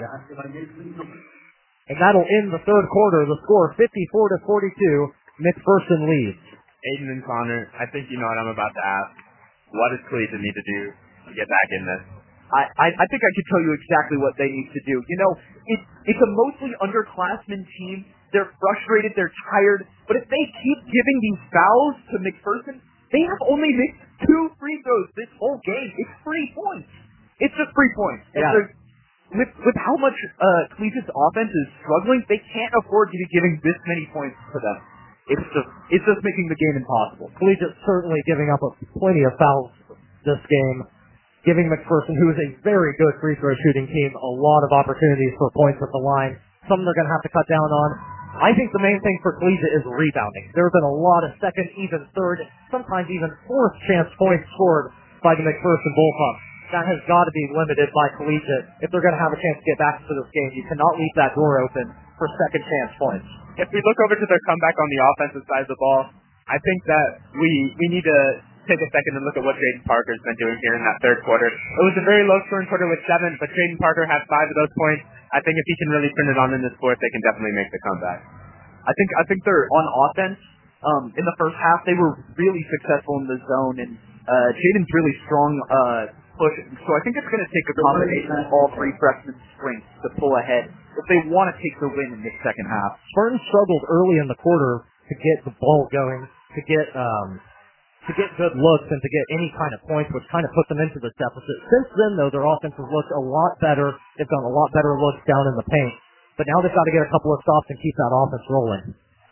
And that'll end the third quarter. The score fifty-four to forty-two. McPherson leads. Aiden and Connor, I think you know what I'm about to ask. What does Collegiate need to do to get back in this? I, I, I think I could tell you exactly what they need to do. You know, it, it's a mostly underclassmen team. They're frustrated, they're tired, but if they keep giving these fouls to McPherson, they have only missed two free throws this whole game. It's three points. It's just three points. Yeah. With, with how much uh, Collegiate's offense is struggling, they can't afford to be giving this many points to them. It's just, it's just making the game impossible. Collegiate certainly giving up a, plenty of fouls this game, giving McPherson, who is a very good free throw shooting team, a lot of opportunities for points at the line. Something they're going to have to cut down on. I think the main thing for Collegiate is rebounding. There have been a lot of second, even third, sometimes even fourth chance points scored by the McPherson Bullpups. That has got to be limited by Collegiate if they're going to have a chance to get back into this game. You cannot leave that door open for second chance points. If we look over to their comeback on the offensive side of the ball, I think that we we need to take a second and look at what Jaden Parker's been doing here in that third quarter. It was a very low-scoring quarter with seven, but Jaden Parker had five of those points. I think if he can really turn it on in this fourth, they can definitely make the comeback. I think I think they're on offense. Um, in the first half, they were really successful in the zone, and uh, Jaden's really strong uh, push. So I think it's going to take a combination of all three freshmen strengths to pull ahead if they want to take the win in this second half. Spartans struggled early in the quarter to get the ball going, to get um, to get good looks, and to get any kind of points, which kind of put them into this deficit. Since then, though, their offense has looked a lot better. They've gotten a lot better looks down in the paint. But now they've got to get a couple of stops and keep that offense rolling.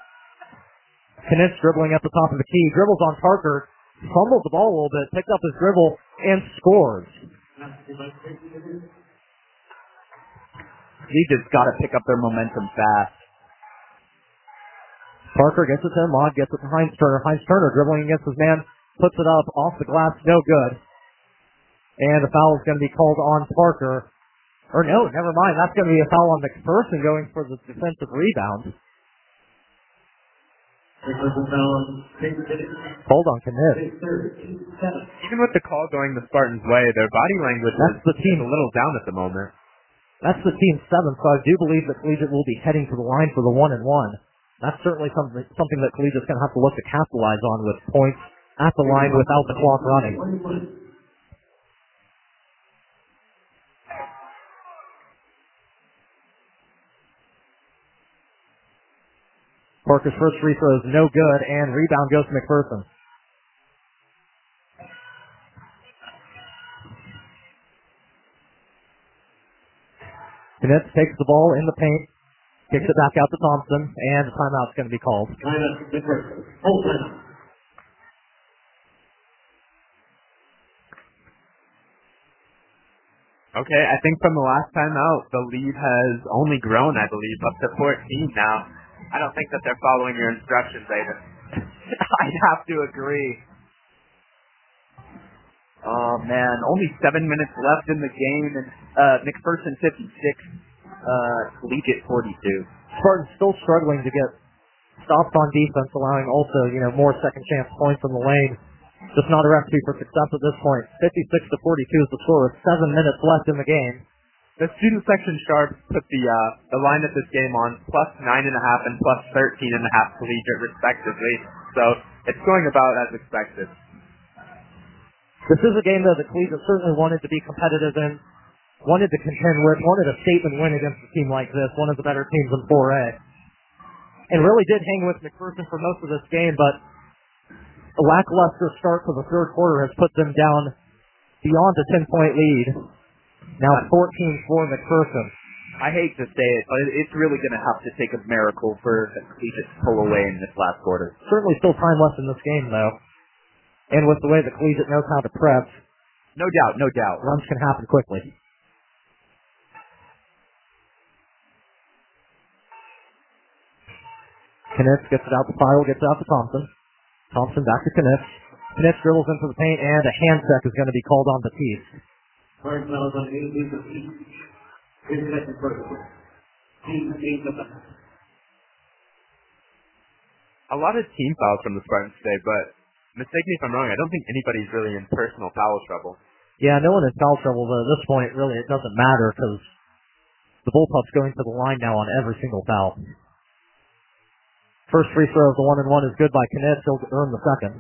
Knitz dribbling at the top of the key, dribbles on Parker, fumbled the ball a little bit, picked up his dribble, and scores. Collegiate's got to pick up their momentum fast. Parker gets it to Ahmad, gets it to Heinz Turner. Heinz Turner dribbling against his man, puts it up off the glass, no good. And the foul is going to be called on Parker. Or no, never mind. That's going to be a foul on McPherson going for the defensive rebound. Hold on, Knitz. Even with the call going the Spartans' way, their body language That's the team is a little down at the moment. That's the team seventh, so I do believe that Collegiate will be heading to the line for the one and one. That's certainly something something that Collegiate's going to have to look to capitalize on with points at the line without the clock running. Parker's first free throw is no good, and rebound goes to McPherson. Knitz takes the ball in the paint, kicks it back out to Thompson, and a timeout's going to be called. Okay, I think from the last time out, the lead has only grown, I believe, up to fourteen now. I don't think that they're following your instructions, Aiden. I'd have to agree. Oh, man. Only seven minutes left in the game, and uh, McPherson fifty-six, uh, Collegiate forty-two. Spartans still struggling to get stops on defense, allowing also, you know, more second chance points in the lane. Just not a recipe for success at this point. fifty-six to forty-two is the score with seven minutes left in the game. The student section sharps put the uh, the line at this game on plus nine and a half and plus thirteen and a half Collegiate respectively. So it's going about as expected. This is a game that the Collegiate certainly wanted to be competitive in, wanted to contend with, wanted a statement win against a team like this, one of the better teams in four A. and really did hang with McPherson for most of this game, but a lackluster start to the third quarter has put them down beyond a ten-point lead. Now fourteen for McPherson. I hate to say it, but it's really going to have to take a miracle for the Collegiate to pull away in this last quarter. Certainly still time left in this game, though. And with the way the Collegiate knows how to press, no doubt, no doubt. Runs can happen quickly. Knitz gets it out to Pyle, gets it out to Thompson. Thompson back to Knitz. Knitz dribbles into the paint, and a hand check is going to be called on Batiste. A lot of team fouls from the Spartans today, but mistake me if I'm wrong, I don't think anybody's really in personal foul trouble. Yeah, no one is foul trouble, but at this point, really, it doesn't matter because the Bullpups going to the line now on every single foul. First free throw of the one and one is good by Knitz. He'll earn the second.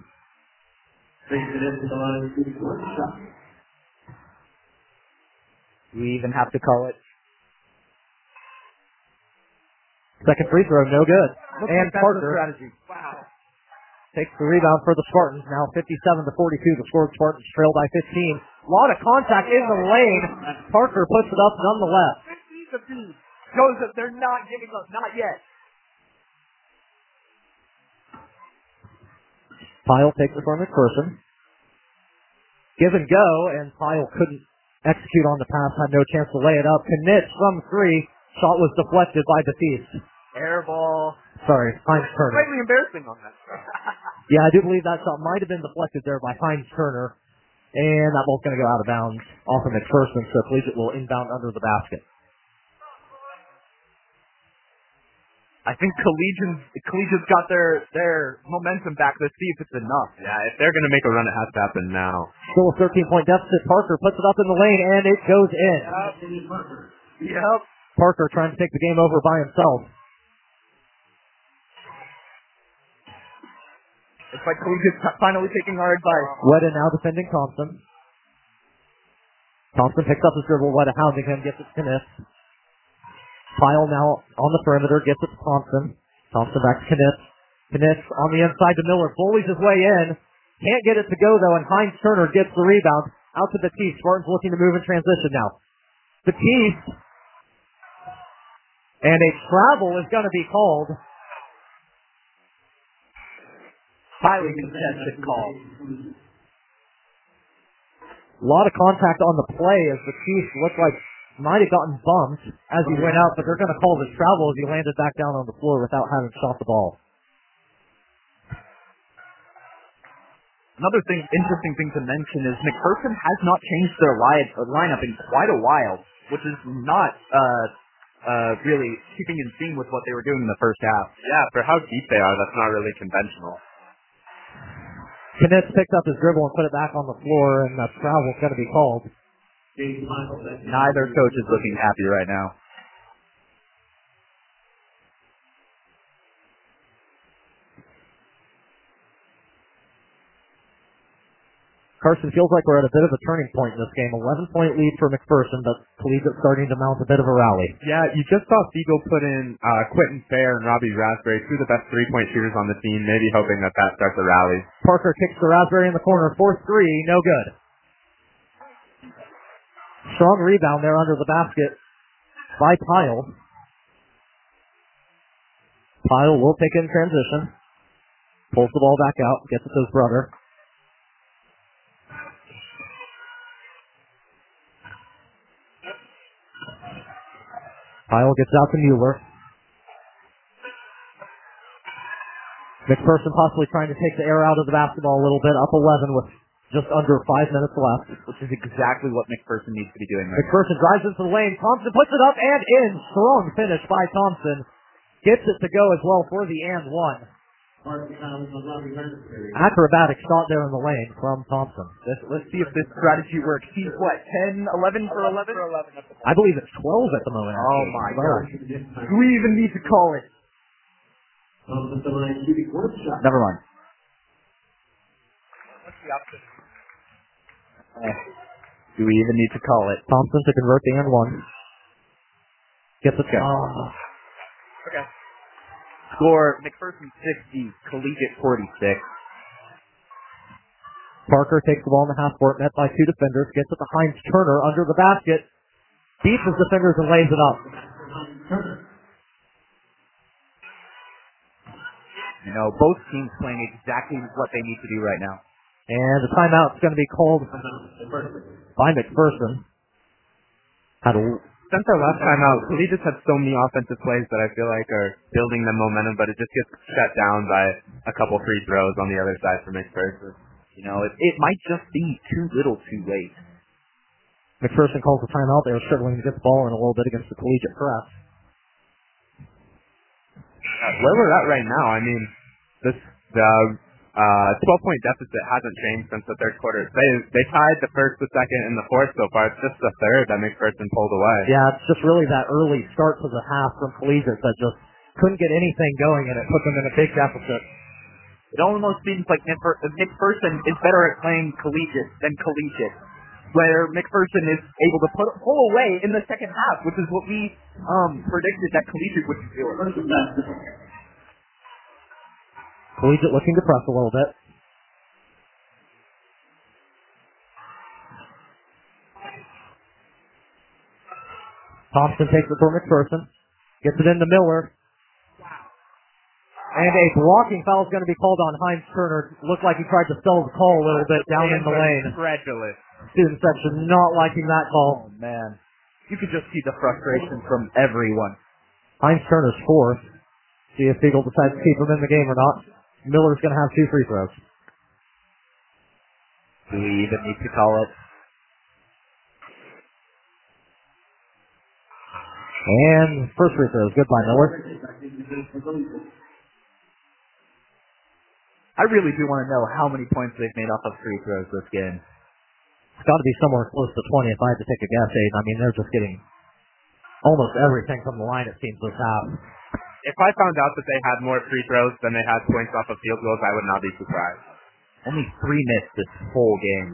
We even have to call it. Second free throw, no good. Looks and like that's Parker the strategy. Wow. takes the rebound for the Spartans. Now fifty-seven to forty-two. The score Spartans trail by fifteen. A lot of contact in the lane. Parker puts it up nonetheless. Joseph, they're not giving up. Not yet. Pyle takes it from McPherson. Give and go, and Pyle couldn't execute on the pass, had no chance to lay it up. Knitz from three. Shot was deflected by Batiste. Air ball. Sorry, Heinz Turner. Slightly embarrassing on that. Yeah, I do believe that shot might have been deflected there by Heinz Turner. And that ball's going to go out of bounds off of McPherson, so Collegiate will inbound under the basket. I think Collegiate, Collegiate's got their, their momentum back. Let's see if it's enough. Yeah, if they're going to make a run, it has to happen now. Still a thirteen-point deficit. Parker puts it up in the lane, and it goes in. Yep. Yep. Parker trying to take the game over by himself. It's like Collegiate's finally taking our advice. Weta now defending Thompson. Thompson picks up his dribble. Weta hounding him, gets it to Knitz. Pyle now on the perimeter, gets it to Thompson. Thompson back to Knitz. Knitz on the inside to Miller, bullies his way in. Can't get it to go though, and Heinz Turner gets the rebound. Out to Batiste. Spartans looking to move in transition now. Batiste. And a travel is going to be called. Highly contested call. A lot of contact on the play as Batiste looked like might have gotten bumped as he went out, but they're going to call this travel as he landed back down on the floor without having shot the ball. Another thing, interesting thing to mention is McPherson has not changed their line, uh, lineup in quite a while, which is not uh, uh, really keeping in sync with what they were doing in the first half. Yeah, for how deep they are, that's not really conventional. Knitz picked up his dribble and put it back on the floor, and the travel's going to be called. Neither coach is looking happy right now. Carson, feels like we're at a bit of a turning point in this game. eleven-point lead for McPherson, but Collegiate starting to mount a bit of a rally. Yeah, you just saw Siegel put in uh, Quentin Fair and Robbie Raspberry, two of the best three-point shooters on the team, maybe hoping that that starts a rally. Parker kicks to Raspberry in the corner. Fourth three, no good. Strong rebound there under the basket by Pyle. Pyle will take it in transition. Pulls the ball back out, gets it to his brother. Pyle gets out to Mueller. McPherson possibly trying to take the air out of the basketball a little bit, up eleven with just under five minutes left. Which is exactly what McPherson needs to be doing right McPherson now. drives into the lane. Thompson puts it up and in. Strong finish by Thompson. Gets it to go as well for the and one. Acrobatic shot there in the lane from Thompson. Let's, let's see if this strategy works. He's what, ten, eleven for eleven? I believe it's twelve at the moment. Oh my gosh. Do we even need to call it? Never mind. Uh, do we even need to call it? Thompson to convert the and one. Gets it to go. Oh. Okay. Score, McPherson sixty, Collegiate forty-six. Parker takes the ball in the half court, met by two defenders, gets it to Heinz Turner under the basket, beats his defenders and lays it up. You know, both teams playing exactly what they need to do right now. And the timeout's going to be called by McPherson. Had a Since our last time out, Collegiate had so many offensive plays that I feel like are building the momentum, but it just gets shut down by a couple free throws on the other side for McPherson. You know, it, it might just be too little too late. McPherson calls the timeout. They were struggling to get the ball in a little bit against the Collegiate press. Uh, where we're at right now, I mean, this the uh, twelve-point deficit hasn't changed since the third quarter. They they tied the first, the second, and the fourth so far. It's just the third that McPherson pulled away. Yeah, it's just really that early start to the half from Collegiate that just couldn't get anything going, and it put them in a big deficit. It almost seems like McPherson is better at playing collegiate than collegiate, where McPherson is able to put pull away in the second half, which is what we um, predicted that collegiate would do. Collegiate looking to press a little bit. Thompson takes it for McPherson, gets it into Miller. And a blocking foul is going to be called on Heinz Turner. Looked like he tried to sell the call a little bit down in the lane. Incredulous. Student section not liking that call. Oh, man. You could just see the frustration from everyone. Heinz Turner's fourth. See if Siegel decides to keep him in the game or not. Miller's going to have two free throws. Do we even need to call it? And first free throw is good by Miller. I really do want to know how many points they've made off of free throws this game. It's got to be somewhere close to twenty if I had to take a guess, Aiden. I mean, they're just getting almost everything from the line, it seems, this half. If I found out that they had more free throws than they had points off of field goals, I would not be surprised. Only three missed this whole game.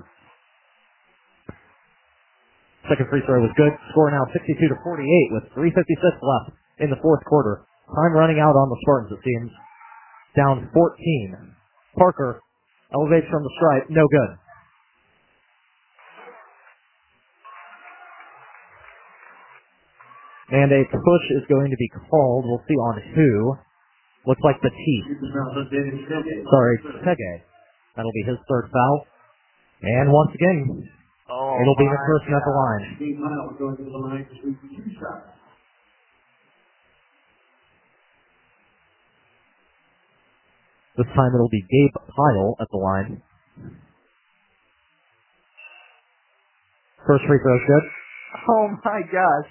Second free throw was good. Score now sixty-two to forty-eight with three fifty-six left in the fourth quarter. Time running out on the Spartans, it seems. Down fourteen. Parker elevates from the stripe. No good. And a push is going to be called. We'll see on who. Looks like Batiste. Sorry, Tege. That'll be his third foul. And once again, oh it'll be McPherson at the line. This time it'll be Gabe Pyle at the line. First free throw is good. Oh my gosh.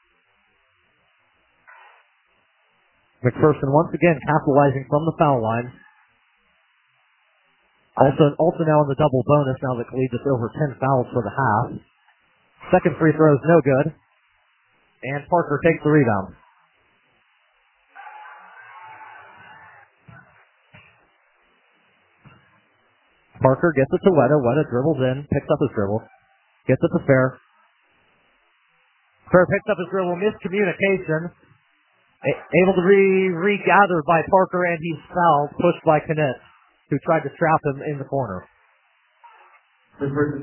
McPherson once again capitalizing from the foul line. Also, also now in the double bonus now that Collegiate's over ten fouls for the half. Second free throw is no good. And Parker takes the rebound. Parker gets it to Weta. Weta dribbles in, picks up his dribble. Gets it to Fair. Fair picks up his dribble, miscommunication. A- able to be regathered by Parker, and he's fouled, pushed by Knitz, who tried to trap him in the corner. Knitz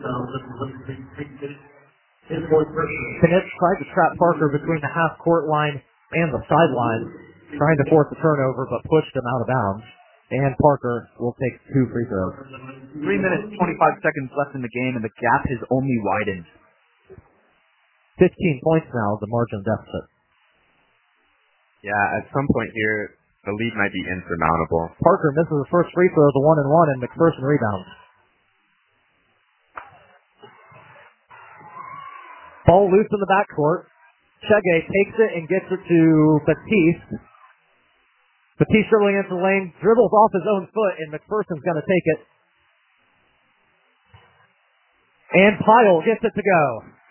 tried to trap Parker between the half-court line and the sideline, trying to force a turnover, but pushed him out of bounds. And Parker will take two free throws. Three minutes, twenty-five seconds left in the game, and the gap has only widened. Fifteen points now, the margin deficit. Yeah, at some point here, the lead might be insurmountable. Parker misses the first free throw, the one and one, and McPherson rebounds. Ball loose in the backcourt. Chege takes it and gets it to Batiste. Batiste dribbling into the lane, dribbles off his own foot, and McPherson's going to take it. And Pyle gets it to go.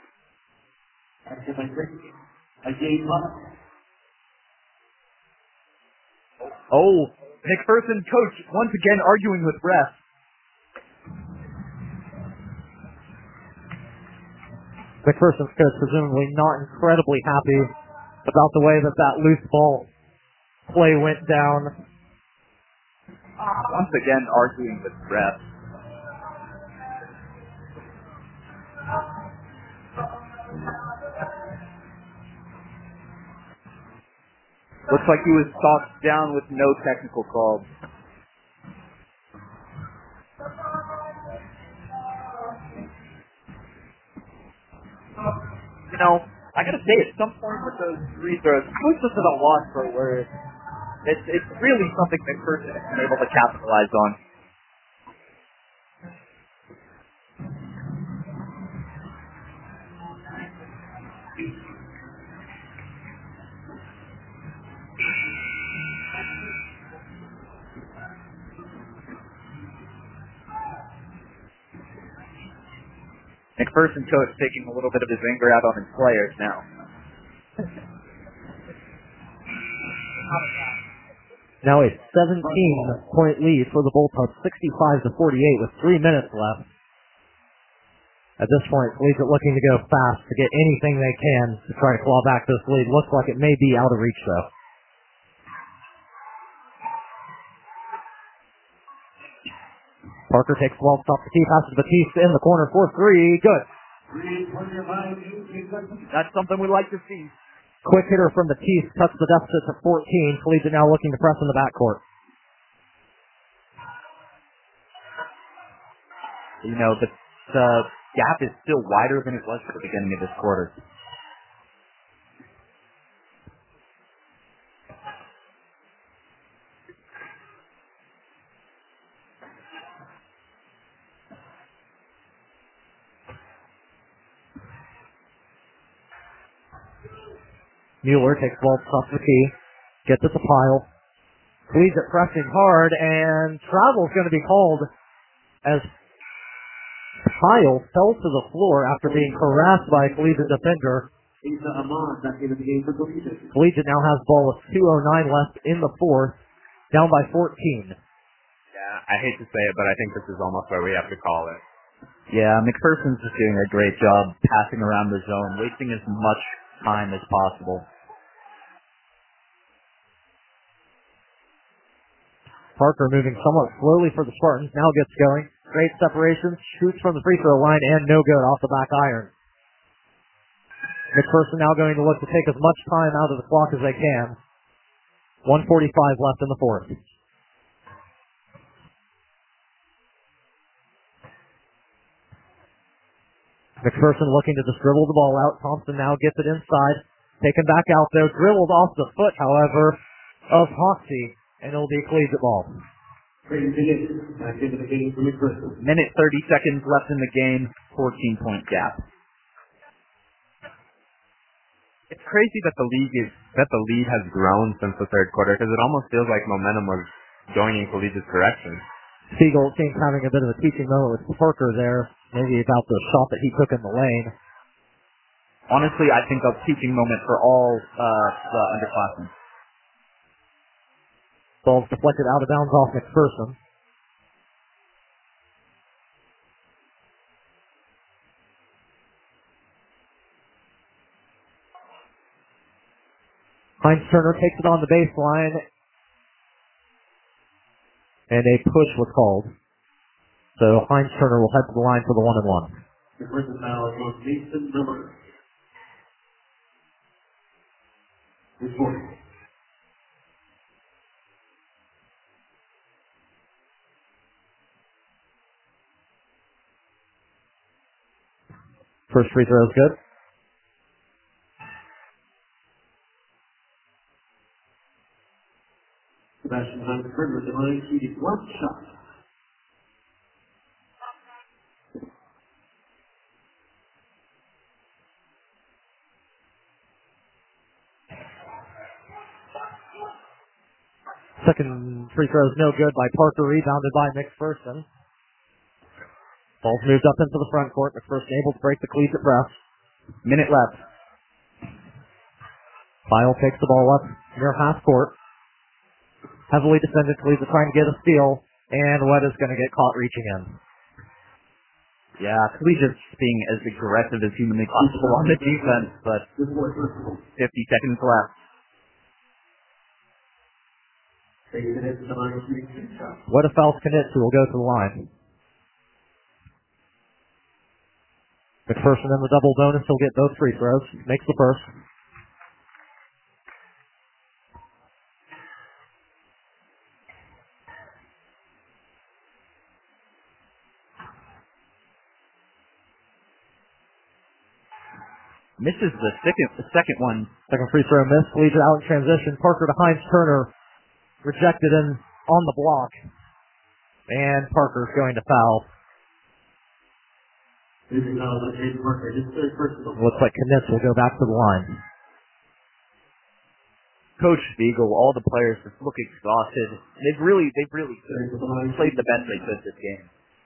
Oh, McPherson coach once again arguing with refs. McPherson's coach presumably not incredibly happy about the way that that loose ball play went down. Once again, arguing with refs. Looks like he was tossed down with no technical call. You know, I gotta say, at some point with those free throws, I was just at a loss for words. It's, it's really something McPherson has been able to capitalize on. McPherson coach taking a little bit of his anger out on his players now. Now a seventeen-point lead for the Bullpups, sixty-five to forty-eight with three minutes left. At this point, Collegiate looking to go fast to get anything they can to try to claw back this lead. Looks like it may be out of reach, though. Parker takes the ball, stops the key, passes Batiste in the corner for three. Good. That's something we like to see. Quick hitter from Batiste cuts the deficit to fourteen. Collegiate now looking to press in the backcourt. You know, the, the gap is still wider than it was at the beginning of this quarter. Mueller takes the ball, stops the key, gets it to Pyle. Collegiate pressing hard, and travel's going to be called as Pyle fell to the floor after being harassed by a Collegiate defender. Collegiate now has ball with two oh nine left in the fourth, down by fourteen. Yeah, I hate to say it, but I think this is almost where we have to call it. Yeah, McPherson's just doing a great job passing around the zone, wasting as much time as possible. Parker moving somewhat slowly for the Spartans, now gets going. Great separation, shoots from the free throw line, and no good off the back iron. McPherson now going to look to take as much time out of the clock as they can. one forty-five left in the fourth. McPherson looking to just dribble the ball out. Thompson now gets it inside. Taken back out though. Dribbled off the foot, however, of Hoxie. And it'll be a collegiate ball. Minute thirty seconds left in the game. fourteen-point gap. It's crazy that the league is that the lead has grown since the third quarter because it almost feels like momentum was going in collegiate's direction. Siegel seems having a bit of a teaching moment with Parker there, maybe about the shot that he took in the lane. Honestly, I think a teaching moment for all uh, the underclassmen. Ball's deflected out of bounds off McPherson. Heinz Turner takes it on the baseline. And a push was called. So Heinz Turner will head to the line for the one and one. The first foul is Mason Miller. Report. First free throw is good. Sebastian Heinz Turner with the line, shooting one shot. Second free throw is no good by Parker, rebounded by McPherson. Ball's moved up into the front court. McPherson able to break the collegiate press. Minute left. Pyle takes the ball up near half court. Heavily defended. Collegiate trying to get a steal, and Webb is going to get caught reaching in. Yeah, Collegiate's being as aggressive as humanly possible on the defense, but fifty seconds left. What if Falcon Knitsu will go to the line? McPherson in the double bonus, he'll get both free throws. Makes the first. Misses the second, the second one. Second free throw miss. Leaves it out in transition. Parker to Hines Turner. Rejected in on the block. And Parker's going to foul. Looks like Knitz will go back to the line. Coach Spiegel, all the players just look exhausted. They've really, they've really played the best they could this game.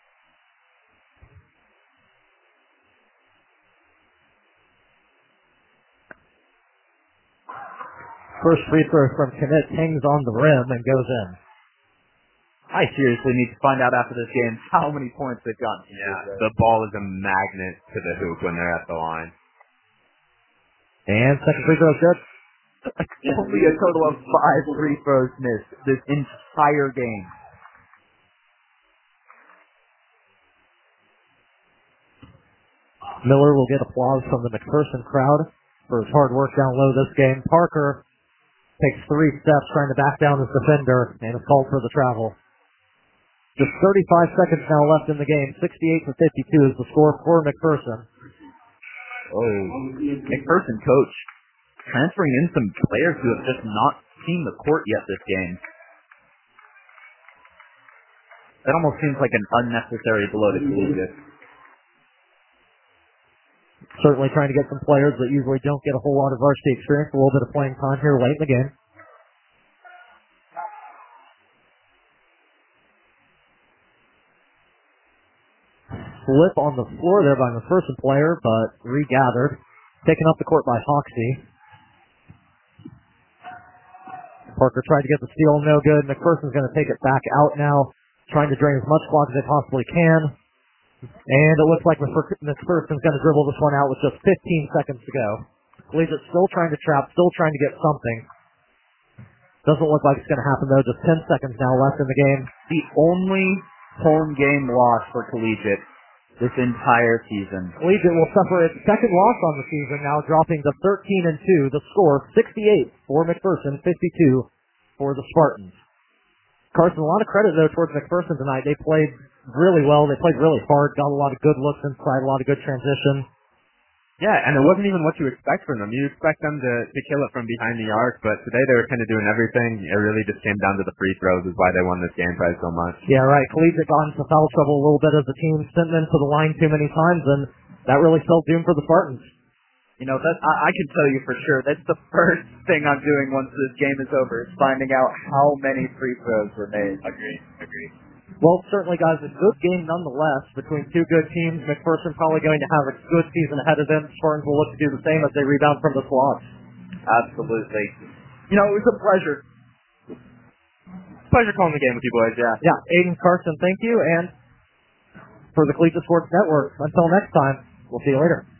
First free throw from Knitz hangs on the rim and goes in. I seriously need to find out after this game how many points they've gotten. Yeah, the ball is a magnet to the hoop when they're at the line. And second free throw is good. Only a total of five free throws missed this entire game. Miller will get applause from the McPherson crowd for his hard work down low this game. Parker takes three steps trying to back down his defender and is called for the travel. Just thirty-five seconds now left in the game. sixty-eight to fifty-two is the score for McPherson. Oh, McPherson coach transferring in some players who have just not seen the court yet this game. That almost seems like an unnecessary blow to Collegiate. Certainly trying to get some players that usually don't get a whole lot of varsity experience, a little bit of playing time here late in the game. Flip on the floor there by the McPherson player, but regathered. Taken up the court by Hoxie. Parker tried to get the steal, no good. McPherson's going to take it back out now, trying to drain as much clock as they possibly can. And it looks like McPherson's going to dribble this one out with just fifteen seconds to go. Collegiate still trying to trap, still trying to get something. Doesn't look like it's going to happen, though. Just ten seconds now left in the game. The only home game loss for Collegiate this entire season. Collegiate will suffer its second loss on the season, now dropping to thirteen and two. The score, sixty-eight for McPherson, fifty-two for the Spartans. Carson, a lot of credit, though, towards McPherson tonight. They played really well. They played really hard, got a lot of good looks inside, a lot of good transition. Yeah, and it wasn't even what you expect from them. You expect them to, to kill it from behind the arc, but today they were kind of doing everything. It really just came down to the free throws is why they won this game by so much. Yeah, right. Collegiate got into foul trouble a little bit as a team, sent them to the line too many times, and that really spelled doom for the Spartans. You know, that I, I can tell you for sure, that's the first thing I'm doing once this game is over, is finding out how many free throws were made. Agreed, agreed. Well, certainly, guys, a good game nonetheless between two good teams. McPherson probably going to have a good season ahead of them. Spartans will look to do the same as they rebound from this loss. Absolutely. You know, it was a pleasure. Pleasure calling the game with you boys, yeah. Yeah, Aiden, Carson, thank you. And for the Collegiate Sports Network, until next time, we'll see you later.